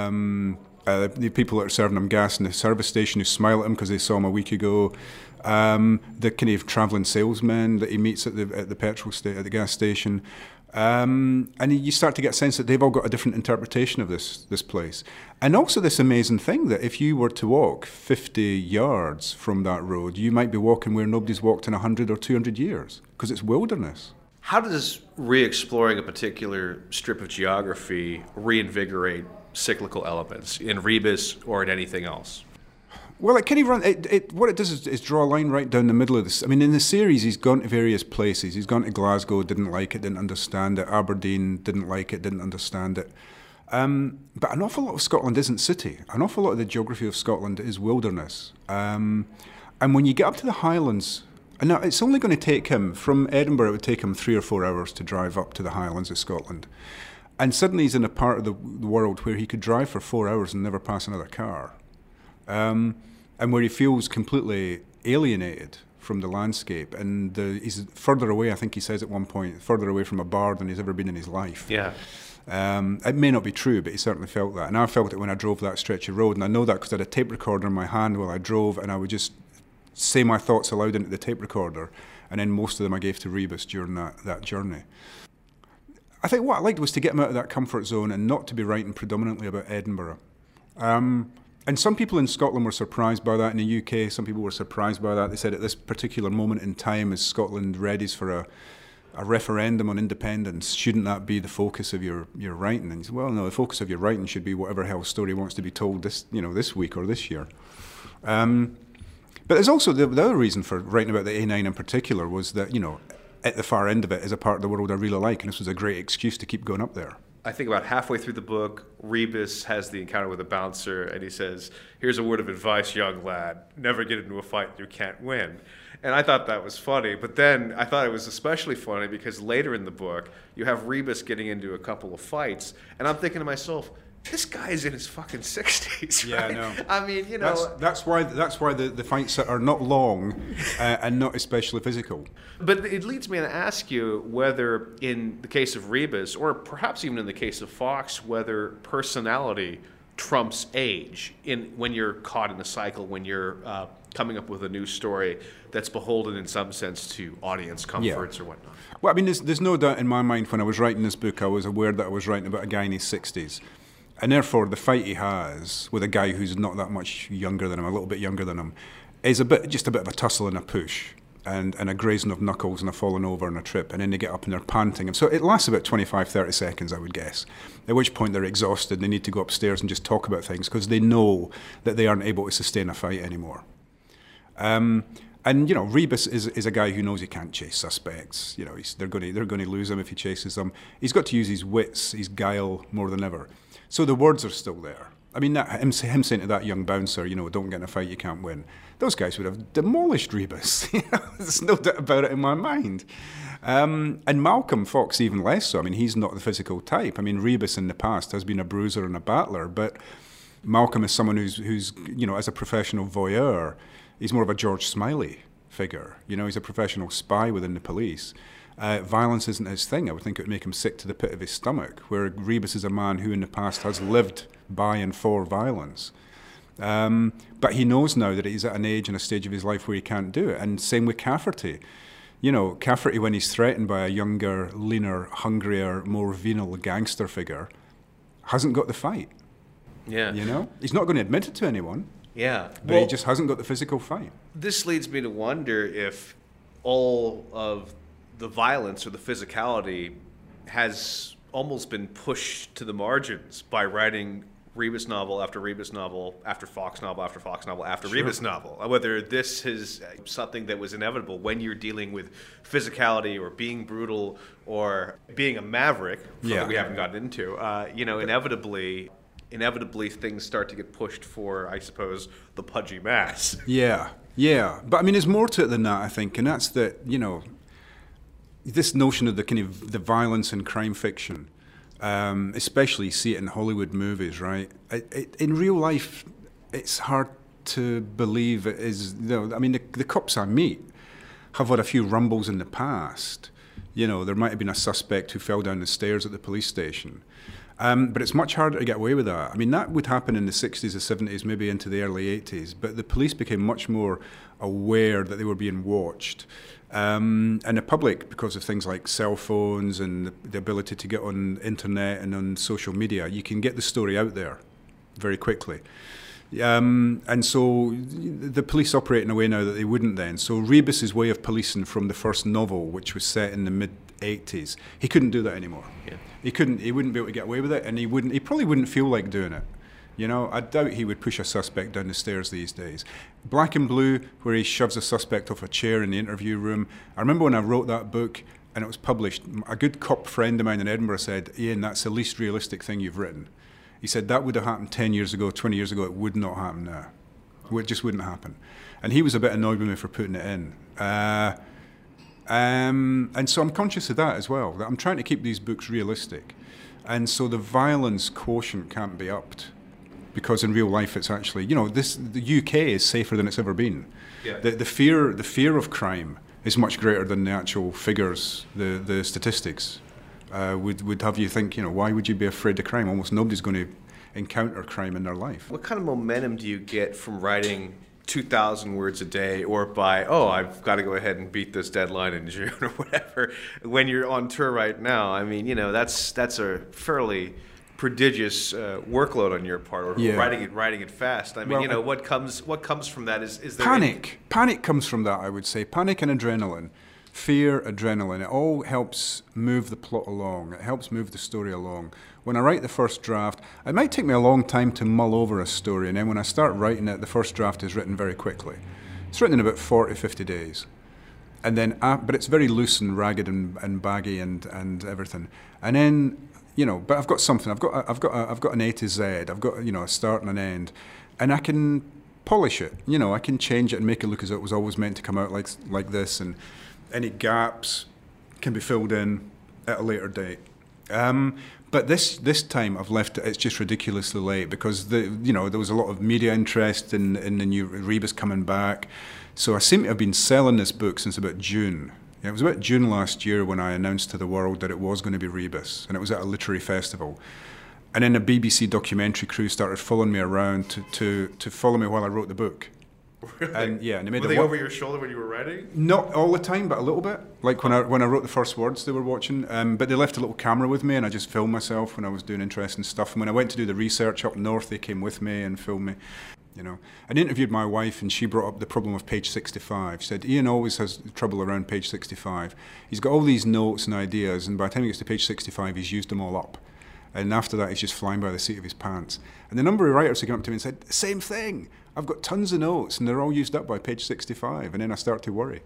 [SPEAKER 11] the people that are serving him gas in the service station who smile at him because they saw him a week ago, the kind of travelling salesmen that he meets at the the gas station, and you start to get a sense that they've all got a different interpretation of this place, and also this amazing thing that if you were to walk 50 yards from that road, you might be walking where nobody's walked in 100 or 200 years because it's wilderness.
[SPEAKER 5] How does re-exploring a particular strip of geography reinvigorate cyclical elements in Rebus or in anything else?
[SPEAKER 11] Well, it kind of what it does is draw a line right down the middle of this. I mean, in the series, he's gone to various places. He's gone to Glasgow, didn't like it, didn't understand it. Aberdeen, didn't like it, didn't understand it. But an awful lot of Scotland isn't city. An awful lot of the geography of Scotland is wilderness. And when you get up to the Highlands, and now it's only going to take him, from Edinburgh, it would take him 3 or 4 hours to drive up to the Highlands of Scotland. And suddenly he's in a part of the world where he could drive for 4 hours and never pass another car. And where he feels completely alienated from the landscape. And he's further away, I think he says at one point, further away from a bar than he's ever been in his life.
[SPEAKER 5] Yeah.
[SPEAKER 11] It may not be true, but he certainly felt that. And I felt it when I drove that stretch of road. And I know that because I had a tape recorder in my hand while I drove, and I would just say my thoughts aloud into the tape recorder. And then most of them I gave to Rebus during that journey. I think what I liked was to get him out of that comfort zone and not to be writing predominantly about Edinburgh. And some people in Scotland were surprised by that. In the UK, some people were surprised by that. They said at this particular moment in time, as Scotland readies for a referendum on independence, shouldn't that be the focus of your writing? And he said, well, no, the focus of your writing should be whatever hell story wants to be told this week or this year. But there's also the other reason for writing about the A9 in particular was that, at the far end of it is a part of the world I really like, and this was a great excuse to keep going up there.
[SPEAKER 5] I think about halfway through the book, Rebus has the encounter with a bouncer, and he says, "Here's a word of advice, young lad. Never get into a fight you can't win." And I thought that was funny, but then I thought it was especially funny because later in the book, you have Rebus getting into a couple of fights, and I'm thinking to myself, this guy's in his fucking 60s, right?
[SPEAKER 11] Yeah, I know.
[SPEAKER 5] I mean,
[SPEAKER 11] That's why the fights are not long and not especially physical.
[SPEAKER 5] But it leads me to ask you whether, in the case of Rebus, or perhaps even in the case of Fox, whether personality trumps age when you're caught in a cycle, when you're coming up with a new story that's beholden in some sense to audience comforts or whatnot.
[SPEAKER 11] Well, I mean, there's no doubt in my mind when I was writing this book, I was aware that I was writing about a guy in his 60s. And therefore, the fight he has with a guy who's not that much younger than him, a little bit younger than him, is just a bit of a tussle and a push, and a grazing of knuckles and a falling over and a trip, and then they get up and they're panting. And so it lasts about 25, 30 seconds, I would guess, at which point they're exhausted and they need to go upstairs and just talk about things because they know that they aren't able to sustain a fight anymore. And Rebus is a guy who knows he can't chase suspects. They're going to lose him if he chases them. He's got to use his wits, his guile more than ever. So the words are still there. I mean, him saying to that young bouncer, don't get in a fight you can't win. Those guys would have demolished Rebus. There's no doubt about it in my mind. And Malcolm Fox even less so. I mean, he's not the physical type. I mean, Rebus in the past has been a bruiser and a battler, but Malcolm is someone who's as a professional voyeur, he's more of a George Smiley figure. He's a professional spy within the police. Violence isn't his thing. I would think it would make him sick to the pit of his stomach, where Rebus is a man who in the past has lived by and for violence. But he knows now that he's at an age and a stage of his life where he can't do it. And same with Cafferty. Cafferty, when he's threatened by a younger, leaner, hungrier, more venal gangster figure, hasn't got the fight.
[SPEAKER 5] Yeah.
[SPEAKER 11] He's not going to admit it to anyone.
[SPEAKER 5] Yeah.
[SPEAKER 11] But he just hasn't got the physical fight.
[SPEAKER 5] This leads me to wonder if all of the violence or the physicality has almost been pushed to the margins by writing Rebus novel after Rebus novel after Fox novel after Fox novel after Rebus novel. Whether this is something that was inevitable when you're dealing with physicality or being brutal or being a maverick, that we haven't gotten into, inevitably things start to get pushed for, I suppose, the pudgy mass.
[SPEAKER 11] Yeah. But I mean, there's more to it than that, I think, and that's that, this notion of the kind of the violence in crime fiction. Especially see it in Hollywood movies, right? In real life, it's hard to believe it is. I mean, the cops I meet have had a few rumbles in the past. There might have been a suspect who fell down the stairs at the police station. But it's much harder to get away with that. I mean, that would happen in the 60s, the 70s, maybe into the early 80s. But the police became much more aware that they were being watched. And the public, because of things like cell phones and the ability to get on internet and on social media, you can get the story out there very quickly. And so the police operate in a way now that they wouldn't then. So Rebus's way of policing from the first novel, which was set in the mid-80s, he couldn't do that anymore. Yeah. He wouldn't be able to get away with it, and he probably wouldn't feel like doing it. I doubt he would push a suspect down the stairs these days. Black and Blue, where he shoves a suspect off a chair in the interview room. I remember when I wrote that book and it was published, a good cop friend of mine in Edinburgh said, "Ian, that's the least realistic thing you've written." He said, "That would have happened 10 years ago, 20 years ago, it would not happen now. It just wouldn't happen." And he was a bit annoyed with me for putting it in. And so I'm conscious of that as well, that I'm trying to keep these books realistic. And so the violence quotient can't be upped. Because in real life, it's actually, the UK is safer than it's ever been. Yeah. The fear of crime is much greater than the actual figures, the statistics would have you think, why would you be afraid of crime? Almost nobody's going to encounter crime in their life.
[SPEAKER 5] What kind of momentum do you get from writing 2,000 words a day, or by, I've got to go ahead and beat this deadline in June or whatever, when you're on tour right now? I mean, that's a fairly prodigious workload on your part, or writing it fast. I mean, what comes from that is there
[SPEAKER 11] panic. Panic comes from that, I would say. Panic and adrenaline, fear, adrenaline. It all helps move the plot along. It helps move the story along. When I write the first draft, it might take me a long time to mull over a story, and then when I start writing it, the first draft is written very quickly. It's written in about 40, 50 days. And then, but it's very loose and ragged and baggy and everything. And then, but I've got something. I've got an A to Z. I've got a start and an end, and I can polish it. I can change it and make it look as though it was always meant to come out like this, and any gaps can be filled in at a later date. But this time I've left it. It's just ridiculously late because there was a lot of media interest in the new Rebus coming back. So I seem to have been selling this book since about June. It was about June last year when I announced to the world that it was going to be Rebus, and it was at a literary festival. And then a BBC documentary crew started following me around to follow me while I wrote the book.
[SPEAKER 5] Really?
[SPEAKER 11] And they made
[SPEAKER 5] were they over your shoulder when you were writing?
[SPEAKER 11] Not all the time, but a little bit. Like when I wrote the first words, they were watching. But they left a little camera with me, and I just filmed myself when I was doing interesting stuff. And when I went to do the research up north, they came with me and filmed me. I interviewed my wife, and she brought up the problem of page 65. She said, Ian always has trouble around page 65. He's got all these notes and ideas, and by the time he gets to page 65, he's used them all up. And after that, he's just flying by the seat of his pants. And the number of writers who came up to me and said, same thing. I've got tons of notes, and they're all used up by page 65. And then I start to worry.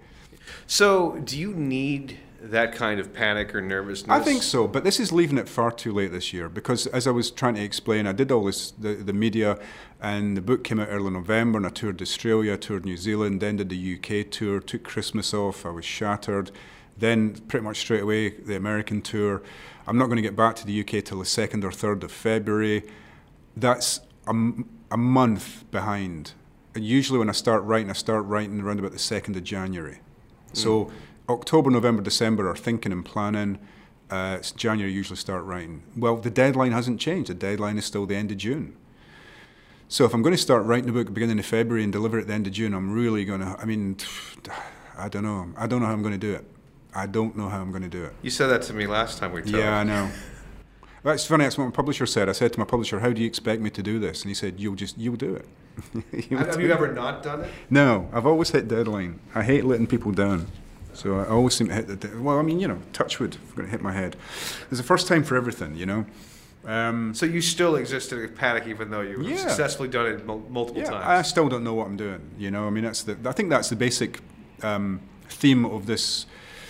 [SPEAKER 5] So do you need that kind of panic or nervousness?
[SPEAKER 11] I think so, but this is leaving it far too late this year because, as I was trying to explain, I did all this, the media, and the book came out early November, and I toured Australia, toured New Zealand, then did the UK tour, took Christmas off, I was shattered, then pretty much straight away the American tour. I'm not going to get back to the UK till the 2nd or 3rd of February. That's a month behind. And usually when I start writing around about the 2nd of January. So October, November, December are thinking and planning. It's January usually start writing. Well, the deadline hasn't changed. The deadline is still the end of June. So if I'm going to start writing the book at the beginning of February and deliver it at the end of June, I'm really going to, I don't know. I don't know how I'm going to do it. I don't know how I'm going to do it.
[SPEAKER 5] You said that to me last time we talked.
[SPEAKER 11] Yeah, I know. That's funny. That's what my publisher said. I said to my publisher, "How do you expect me to do this?" And he said, "You'll do it."
[SPEAKER 5] Have you ever not done it?
[SPEAKER 11] No, I've always hit deadline. I hate letting people down, so I always seem to hit the. Touch wood. If I'm going to hit my head. There's a first time for everything,
[SPEAKER 5] So you still exist in a panic even though you've successfully done it multiple times?
[SPEAKER 11] I still don't know what I'm doing. You know, I mean, I think that's the basic theme of this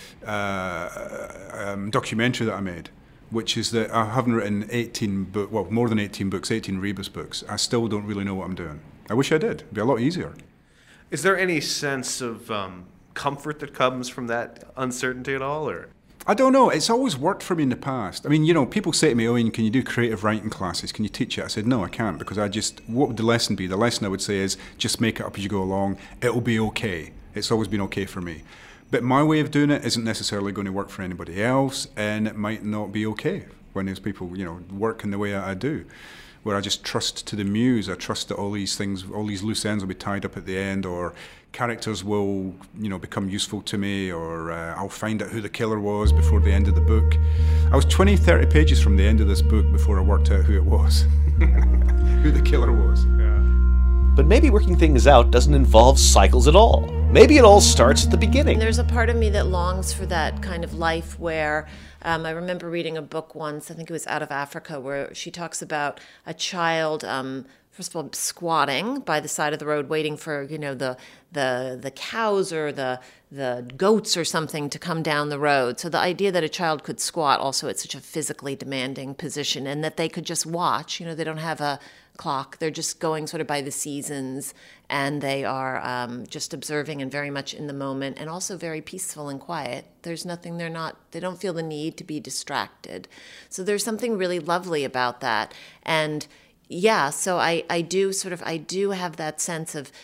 [SPEAKER 11] documentary that I made, which is that I haven't written 18 books, well, more than 18 books, 18 Rebus books. I still don't really know what I'm doing. I wish I did. It'd be a lot easier.
[SPEAKER 5] Is there any sense of comfort that comes from that uncertainty at all, or?
[SPEAKER 11] I don't know. It's always worked for me in the past. I mean, you know, people say to me, Ian, can you do creative writing classes? Can you teach it? I said, no, I can't, because what would the lesson be? The lesson I would say is just make it up as you go along. It'll be okay. It's always been okay for me. But my way of doing it isn't necessarily going to work for anybody else, and it might not be okay when there's people, you know, work in the way I do, where I just trust to the muse. I trust that all these things, all these loose ends will be tied up at the end, or characters will, you know, become useful to me, or I'll find out who the killer was before the end of the book. I was 20, 30 pages from the end of this book before I worked out who it was, who the killer was.
[SPEAKER 2] But maybe working things out doesn't involve cycles at all. Maybe it all starts at the beginning.
[SPEAKER 12] There's a part of me that longs for that kind of life where I remember reading a book once, I think it was Out of Africa, where she talks about a child, first of all, squatting by the side of the road, waiting for, you know, the cows or the goats or something to come down the road. So the idea that a child could squat also at such a physically demanding position, and that they could just watch, you know, they don't have a clock, they're just going sort of by the seasons, and they are just observing and very much in the moment, and also very peaceful and quiet. There's nothing, they don't feel the need to be distracted. So there's something really lovely about that. And yeah, so I do have that sense of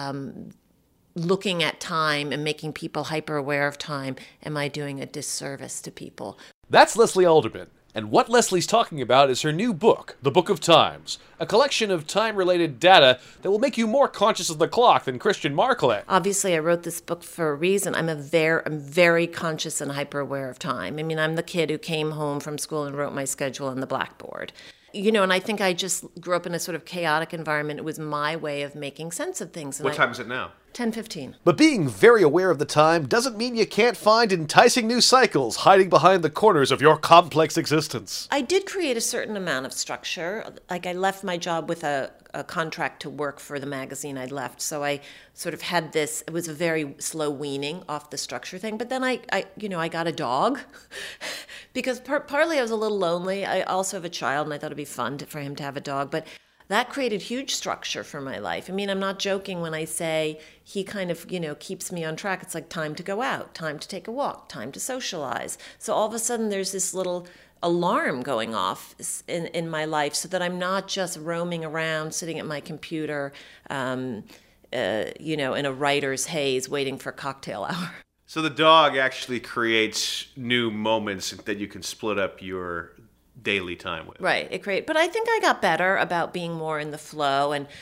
[SPEAKER 12] looking at time and making people hyper aware of time. Am I doing a disservice to people?
[SPEAKER 2] That's Leslie Alderman. And what Leslie's talking about is her new book, The Book of Times, a collection of time-related data that will make you more conscious of the clock than Christian Marcolet.
[SPEAKER 12] Obviously, I wrote this book for a reason. I'm very conscious and hyper-aware of time. I mean, I'm the kid who came home from school and wrote my schedule on the blackboard. You know, and I think I just grew up in a sort of chaotic environment. It was my way of making sense of things.
[SPEAKER 5] What time is it now?
[SPEAKER 12] 10:15.
[SPEAKER 2] But being very aware of the time doesn't mean you can't find enticing new cycles hiding behind the corners of your complex existence.
[SPEAKER 12] I did create a certain amount of structure. Like, I left my job with a contract to work for the magazine I'd left. So I sort of had this, it was a very slow weaning off the structure thing. But then I got a dog because partly I was a little lonely. I also have a child, and I thought it'd be fun for him to have a dog. But that created huge structure for my life. I mean, I'm not joking when I say he kind of, you know, keeps me on track. It's like time to go out, time to take a walk, time to socialize. So all of a sudden there's this little alarm going off in my life, so that I'm not just roaming around, sitting at my computer, you know, in a writer's haze waiting for cocktail hour.
[SPEAKER 5] So the dog actually creates new moments that you can split up your daily time with.
[SPEAKER 12] Right, but I think I got better about being more in the flow, and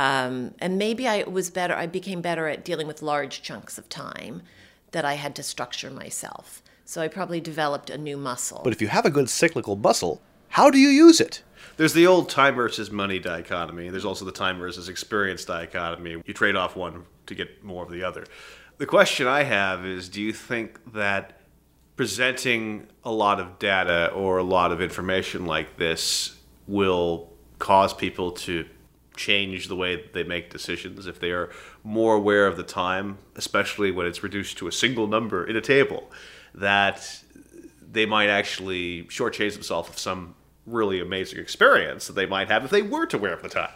[SPEAKER 12] maybe I became better at dealing with large chunks of time that I had to structure myself. So I probably developed a new muscle.
[SPEAKER 2] But if you have a good cyclical muscle, how do you use it?
[SPEAKER 5] There's the old time versus money dichotomy. There's also the time versus experience dichotomy. You trade off one to get more of the other. The question I have is, do you think that presenting a lot of data or a lot of information like this will cause people to change the way they make decisions if they are more aware of the time, especially when it's reduced to a single number in a table, that they might actually shortchange themselves of some really amazing experience that they might have if they weren't aware of the time?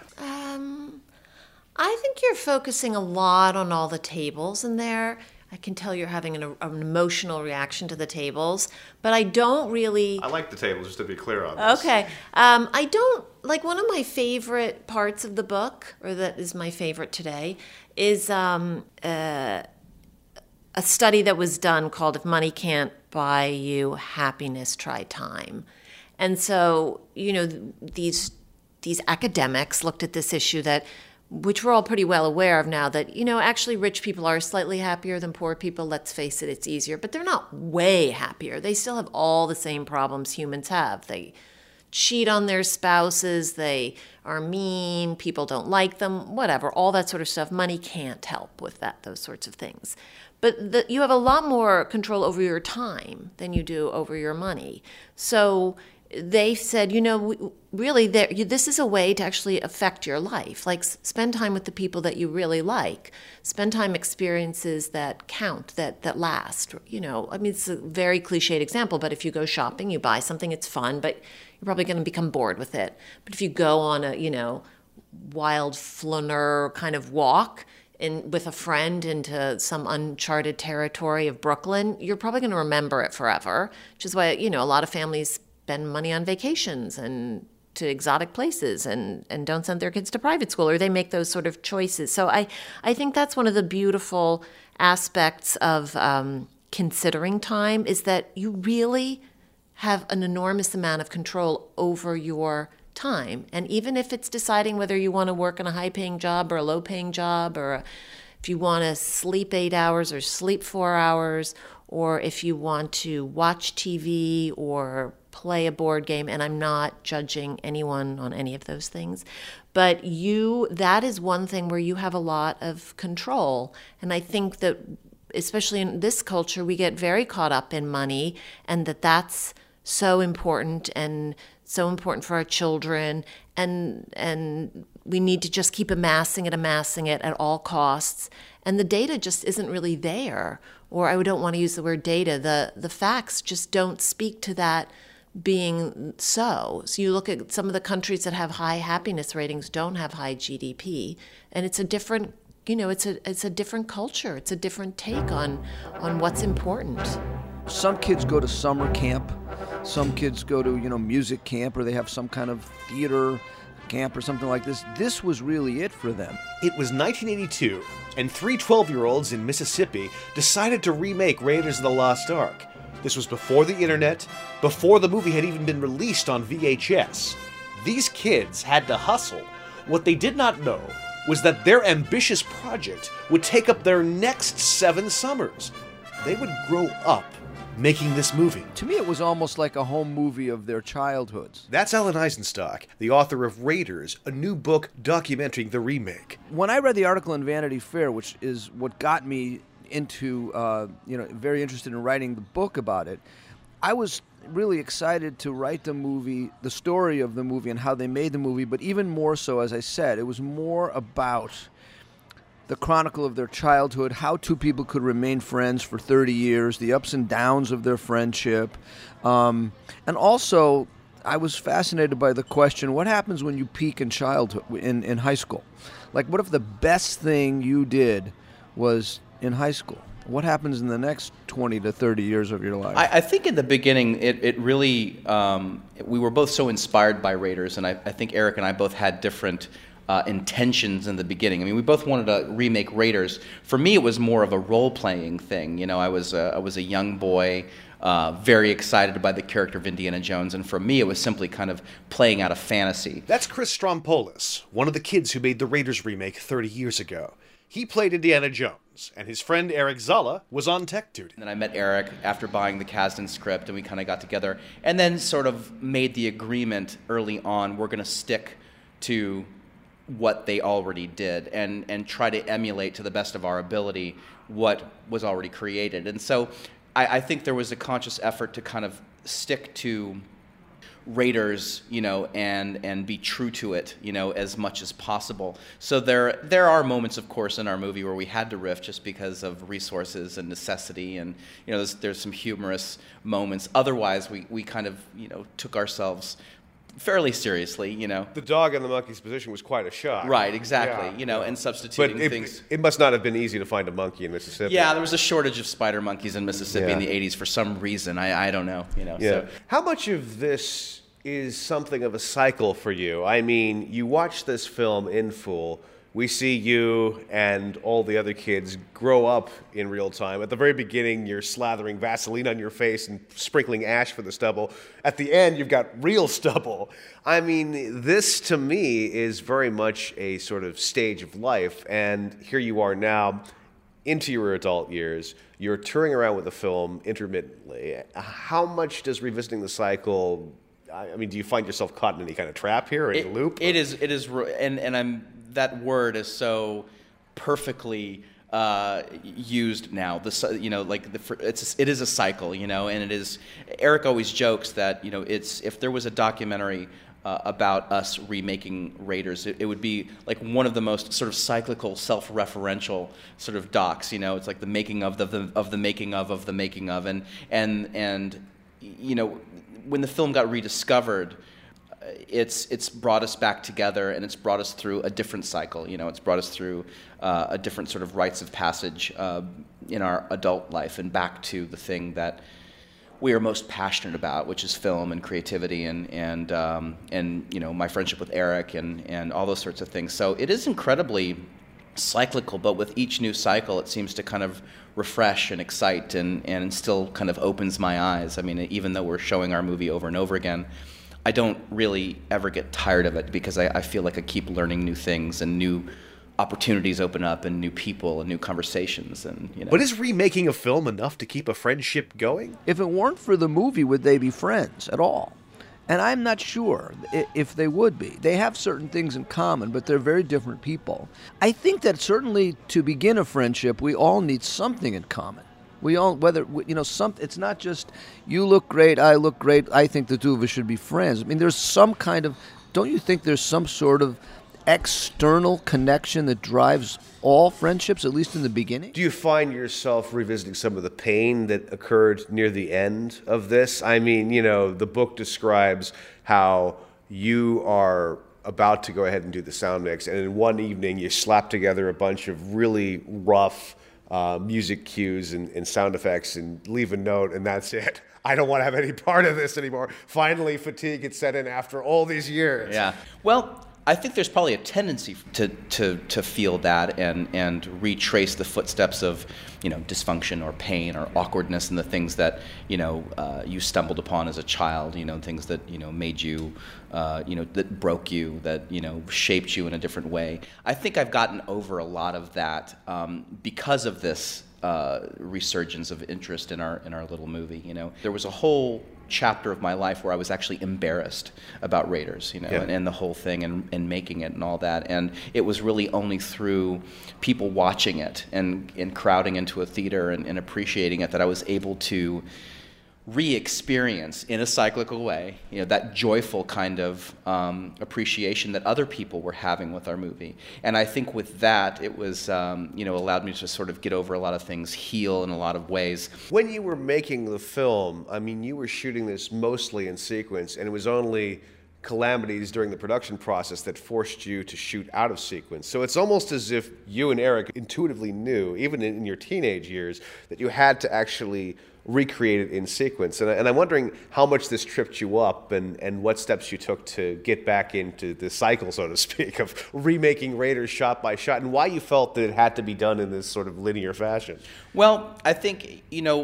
[SPEAKER 12] I think you're focusing a lot on all the tables in there. I can tell you're having an emotional reaction to the tables, but I don't really...
[SPEAKER 5] I like the tables, just to be clear on this.
[SPEAKER 12] Okay. I don't... Like, one of my favorite parts of the book, or that is my favorite today, is a study that was done called If Money Can't Buy You Happiness, Try Time. And so, you know, these academics looked at this issue which we're all pretty well aware of now, that, you know, actually rich people are slightly happier than poor people. Let's face it, it's easier. But they're not way happier. They still have all the same problems humans have. They cheat on their spouses. They are mean. People don't like them. Whatever, all that sort of stuff. Money can't help with those sorts of things. But you have a lot more control over your time than you do over your money. So they said, really, this is a way to actually affect your life. Like, spend time with the people that you really like. Spend time experiences that count, that last. It's a very cliched example, but if you go shopping, you buy something, it's fun, but you're probably going to become bored with it. But if you go on a, wild flaneur kind of walk with a friend into some uncharted territory of Brooklyn, you're probably going to remember it forever, which is why, a lot of families spend money on vacations and to exotic places and don't send their kids to private school, or they make those sort of choices. So I think that's one of the beautiful aspects of considering time, is that you really have an enormous amount of control over your time. And even if it's deciding whether you want to work in a high-paying job or a low-paying job, or if you want to sleep 8 hours or sleep 4 hours, or if you want to watch TV or play a board game, and I'm not judging anyone on any of those things, but that is one thing where you have a lot of control. And I think that, especially in this culture, we get very caught up in money, and that's so important and so important for our children, and we need to just keep amassing it at all costs. And the data just isn't really there, or I don't want to use the word data. The facts just don't speak to that being so. So you look at some of the countries that have high happiness ratings don't have high GDP, and it's a different, it's a different culture. It's a different take on what's important.
[SPEAKER 13] Some kids go to summer camp. Some kids go to, music camp, or they have some kind of theater camp or something like this. This was really it for them.
[SPEAKER 2] It was 1982, and three 12-year-olds in Mississippi decided to remake Raiders of the Lost Ark. This was before the internet, before the movie had even been released on VHS. These kids had to hustle. What they did not know was that their ambitious project would take up their next 7 summers. They would grow up making this movie.
[SPEAKER 13] To me, it was almost like a home movie of their childhoods.
[SPEAKER 2] That's Alan Eisenstock, the author of Raiders, a new book documenting the remake.
[SPEAKER 13] When I read the article in Vanity Fair, which is what got me into, very interested in writing the book about it, I was really excited to write the movie, the story of the movie and how they made the movie, but even more so, as I said, it was more about the chronicle of their childhood, how two people could remain friends for 30 years, the ups and downs of their friendship. And also, I was fascinated by the question, what happens when you peak in childhood, in high school? Like, what if the best thing you did was in high school? What happens in the next 20 to 30 years of your life?
[SPEAKER 14] I think in the beginning, it really, we were both so inspired by Raiders, and I think Eric and I both had different intentions in the beginning. I mean, we both wanted to remake Raiders. For me, it was more of a role-playing thing. I was a young boy, very excited by the character of Indiana Jones, and for me, it was simply kind of playing out a fantasy.
[SPEAKER 2] That's Chris Strompoulos, one of the kids who made the Raiders remake 30 years ago. He played Indiana Jones, and his friend Eric Zala was on tech duty.
[SPEAKER 14] And then I met Eric after buying the Kasdan script, and we kind of got together, and then sort of made the agreement early on, we're going to stick to what they already did and try to emulate to the best of our ability what was already created. And so I think there was a conscious effort to kind of stick to Raiders, and be true to it, as much as possible. So there are moments, of course, in our movie where we had to riff just because of resources and necessity, and there's some humorous moments. Otherwise, we kind of took ourselves fairly seriously, The
[SPEAKER 5] dog in the monkey's position was quite a shock.
[SPEAKER 14] Right, exactly, and substituting things.
[SPEAKER 5] It must not have been easy to find a monkey in Mississippi.
[SPEAKER 14] Yeah, there was a shortage of spider monkeys in Mississippi in the 80s for some reason. I don't know,
[SPEAKER 5] Yeah.
[SPEAKER 14] So.
[SPEAKER 5] How much of this is something of a cycle for you? I mean, you watch this film in full. We see you and all the other kids grow up in real time. At the very beginning, you're slathering Vaseline on your face and sprinkling ash for the stubble. At the end, you've got real stubble. I mean, this to me is very much a sort of stage of life. And here you are now, into your adult years. You're touring around with the film intermittently. How much does revisiting the cycle, I mean, do you find yourself caught in any kind of trap here, or in a loop?
[SPEAKER 14] It is, and that word is so perfectly used now. It is a cycle, and it is. Eric always jokes that if there was a documentary about us remaking Raiders, it would be like one of the most sort of cyclical, self-referential sort of docs. It's like the making of the making of the making of, and when the film got rediscovered, it's brought us back together, and it's brought us through a different cycle. It's brought us through a different sort of rites of passage in our adult life, and back to the thing that we are most passionate about, which is film and creativity, and my friendship with Eric and all those sorts of things. So it is incredibly cyclical, but with each new cycle, it seems to kind of refresh and excite and still kind of opens my eyes. I mean, even though we're showing our movie over and over again, I don't really ever get tired of it, because I feel like I keep learning new things, and new opportunities open up, and new people and new conversations.
[SPEAKER 2] But is remaking a film enough to keep a friendship going?
[SPEAKER 13] If it weren't for the movie, would they be friends at all? And I'm not sure if they would be. They have certain things in common, but they're very different people. I think that certainly to begin a friendship, we all need something in common. We all, it's not just you look great, I look great, I think the two of us should be friends. I mean, there's some kind of, don't you think there's some sort of external connection that drives all friendships, at least in the beginning?
[SPEAKER 2] Do you find yourself revisiting some of the pain that occurred near the end of this? I mean, the book describes how you are about to go ahead and do the sound mix, and in one evening you slap together a bunch of really rough music cues and sound effects and leave a note, and that's it. I don't want to have any part of this anymore. Finally, fatigue had set in after all these years.
[SPEAKER 14] Yeah. Well, I think there's probably a tendency to feel that and retrace the footsteps of dysfunction or pain or awkwardness, and the things that you stumbled upon as a child, things that made you that broke you, that shaped you in a different way. I think I've gotten over a lot of that because of this resurgence of interest in our little movie. There was a whole chapter of my life where I was actually embarrassed about Raiders, and the whole thing, and making it and all that. And it was really only through people watching it and crowding into a theater and appreciating it that I was able to re-experience in a cyclical way, that joyful kind of appreciation that other people were having with our movie. And I think with that, it was, allowed me to sort of get over a lot of things, heal in a lot of ways.
[SPEAKER 2] When you were making the film, I mean, you were shooting this mostly in sequence, and it was only calamities during the production process that forced you to shoot out of sequence. So it's almost as if you and Eric intuitively knew, even in your teenage years, that you had to actually recreate it in sequence. And I'm wondering how much this tripped you up, and what steps you took to get back into the cycle, so to speak, of remaking Raiders shot by shot, and why you felt that it had to be done in this sort of linear fashion.
[SPEAKER 14] Well, I think,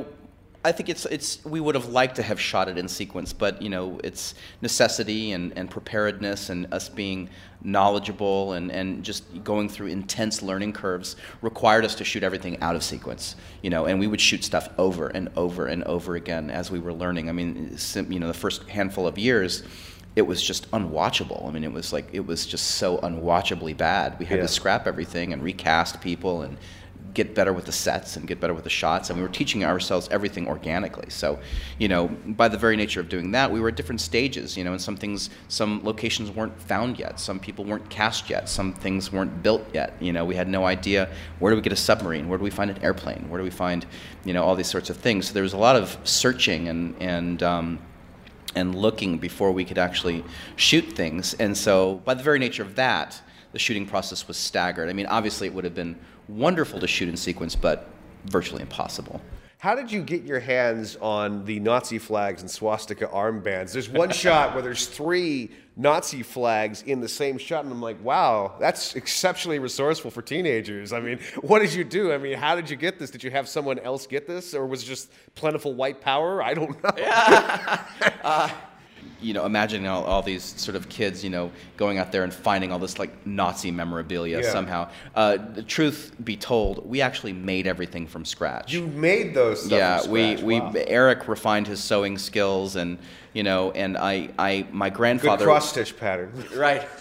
[SPEAKER 14] it's we would have liked to have shot it in sequence, but it's necessity and preparedness, and us being knowledgeable and just going through intense learning curves required us to shoot everything out of sequence, and we would shoot stuff over and over and over again as we were learning. I mean, the first handful of years, it was just unwatchable. I mean, it was just so unwatchably bad. We had to scrap everything and recast people and get better with the sets and get better with the shots, and we were teaching ourselves everything organically. So, by the very nature of doing that, we were at different stages, and some locations weren't found yet, some people weren't cast yet, some things weren't built yet. We had no idea, where do we get a submarine, where do we find an airplane, where do we find, all these sorts of things. So there was a lot of searching and looking before we could actually shoot things. And so by the very nature of that, the shooting process was staggered. I mean, obviously it would have been wonderful to shoot in sequence, but virtually impossible.
[SPEAKER 2] How did you get your hands on the Nazi flags and swastika armbands? There's one shot where there's 3 Nazi flags in the same shot, and I'm like, wow, that's exceptionally resourceful for teenagers. I mean, what did you do? I mean, how did you get this? Did you have someone else get this, or was it just plentiful white power? I don't know.
[SPEAKER 14] Yeah. Imagining all these sort of kids, going out there and finding all this like Nazi memorabilia somehow. The truth be told, we actually made everything from scratch.
[SPEAKER 2] You made those stuff from scratch?
[SPEAKER 14] Wow. Eric refined his sewing skills, and and my grandfather.
[SPEAKER 2] Good cross stitch pattern.
[SPEAKER 14] Right.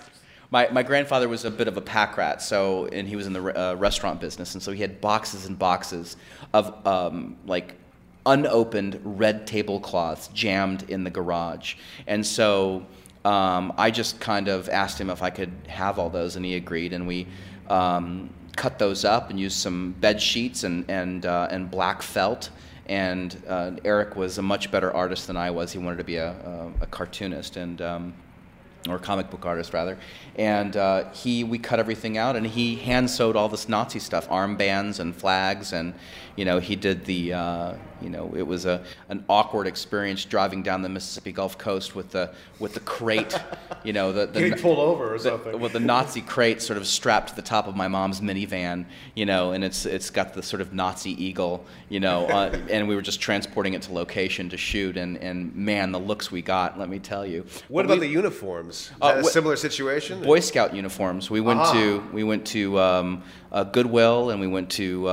[SPEAKER 14] My grandfather was a bit of a pack rat, and he was in the restaurant business, and so he had boxes and boxes of like unopened red tablecloths jammed in the garage. And so I just kind of asked him if I could have all those, and he agreed, and we cut those up and used some bed sheets and black felt. And Eric was a much better artist than I was. He wanted to be a cartoonist or comic book artist rather, and we cut everything out, and he hand sewed all this Nazi stuff, armbands and flags, and he did the it was an awkward experience driving down the Mississippi Gulf Coast with the crate, the
[SPEAKER 5] getting pulled over or something,
[SPEAKER 14] with the Nazi crate sort of strapped to the top of my mom's minivan, and it's got the sort of Nazi eagle, and we were just transporting it to location to shoot, and man, the looks we got, let me tell you.
[SPEAKER 5] What about the uniforms? Is that a similar situation?
[SPEAKER 14] Boy Scout uniforms. We went to Goodwill, and we went to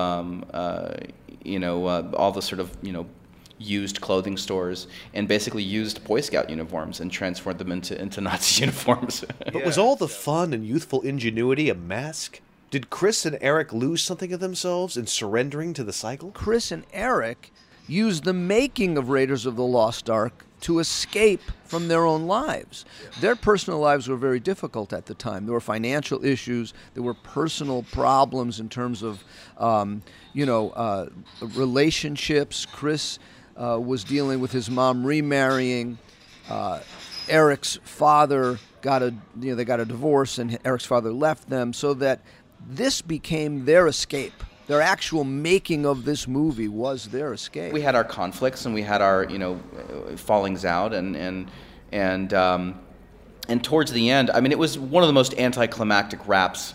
[SPEAKER 14] all the sort of used clothing stores, and basically used Boy Scout uniforms and transformed them into Nazi uniforms.
[SPEAKER 2] But was all the fun and youthful ingenuity a mask? Did Chris and Eric lose something of themselves in surrendering to the cycle?
[SPEAKER 13] Chris and Eric used the making of Raiders of the Lost Ark to escape from their own lives. Their personal lives were very difficult at the time. There were financial issues. There were personal problems in terms of, relationships. Chris was dealing with his mom remarrying. Eric's father they got a divorce, and Eric's father left them, so that this became their escape. Their actual making of this movie was their escape.
[SPEAKER 14] We had our conflicts, and we had our fallings out, and towards the end, I mean, it was one of the most anticlimactic wraps.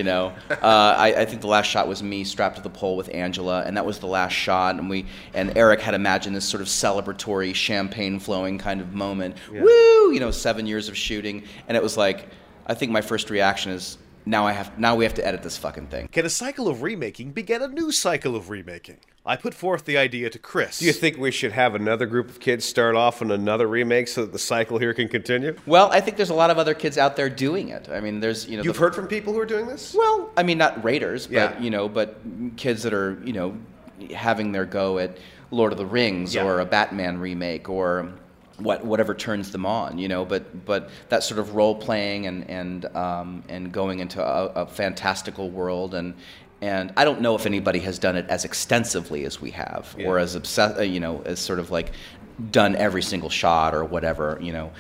[SPEAKER 14] I think the last shot was me strapped to the pole with Angela, and that was the last shot. And Eric had imagined this sort of celebratory, champagne flowing kind of moment. Yeah. Woo! 7 years of shooting, and it was like, I think my first reaction is, now we have to edit this fucking thing.
[SPEAKER 2] Can a cycle of remaking beget a new cycle of remaking? I put forth the idea to Chris.
[SPEAKER 5] Do you think we should have another group of kids start off on another remake so that the cycle here can continue?
[SPEAKER 14] Well, I think there's a lot of other kids out there doing it. I mean, there's
[SPEAKER 5] You've heard from people who are doing this?
[SPEAKER 14] Well, I mean, not Raiders, but but kids that are having their go at Lord of the Rings or a Batman remake or whatever turns them on, but that sort of role playing and going into a fantastical world, and I don't know if anybody has done it as extensively as we have, or as as sort of like done every single shot or whatever,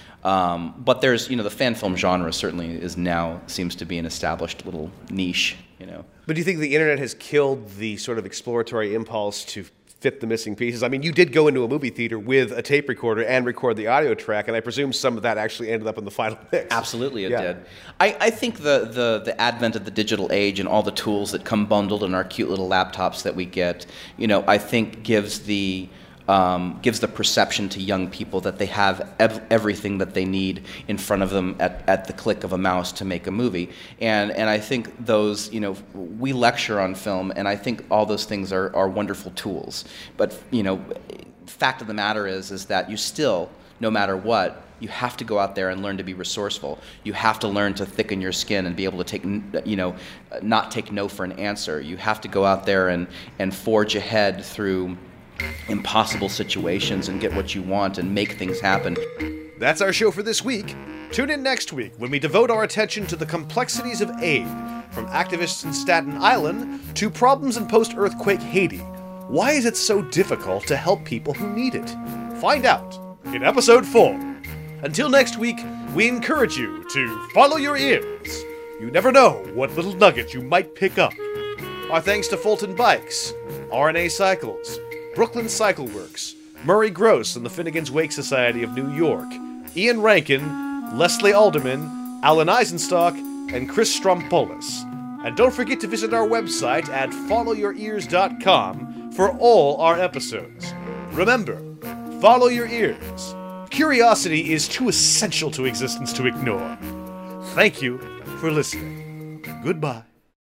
[SPEAKER 14] But there's the fan film genre certainly seems to be an established little niche,
[SPEAKER 2] But do you think the internet has killed the sort of exploratory impulse to fit the missing pieces? I mean, you did go into a movie theater with a tape recorder and record the audio track, and I presume some of that actually ended up in the final mix.
[SPEAKER 14] Absolutely, it did. I think the advent of the digital age and all the tools that come bundled in our cute little laptops that we get, I think gives the perception to young people that they have everything that they need in front of them at the click of a mouse to make a movie. And I think those, we lecture on film, and I think all those things are wonderful tools. But, fact of the matter is that you still, no matter what, you have to go out there and learn to be resourceful. You have to learn to thicken your skin and be able to take, not take no for an answer. You have to go out there and forge ahead through impossible situations and get what you want and make things happen.
[SPEAKER 2] That's our show for this week. Tune in next week when we devote our attention to the complexities of aid, from activists in Staten Island to problems in post-earthquake Haiti. Why is it so difficult to help people who need it? Find out in episode 4. Until next week, we encourage you to follow your ears. You never know what little nugget you might pick up. Our thanks to Fulton Bikes, RNA Cycles, Brooklyn Cycle Works, Murray Gross and the Finnegan's Wake Society of New York, Ian Rankin, Leslie Alderman, Alan Eisenstock, and Chris Strompolis. And don't forget to visit our website at followyourears.com for all our episodes. Remember, follow your ears. Curiosity is too essential to existence to ignore. Thank you for listening. Goodbye.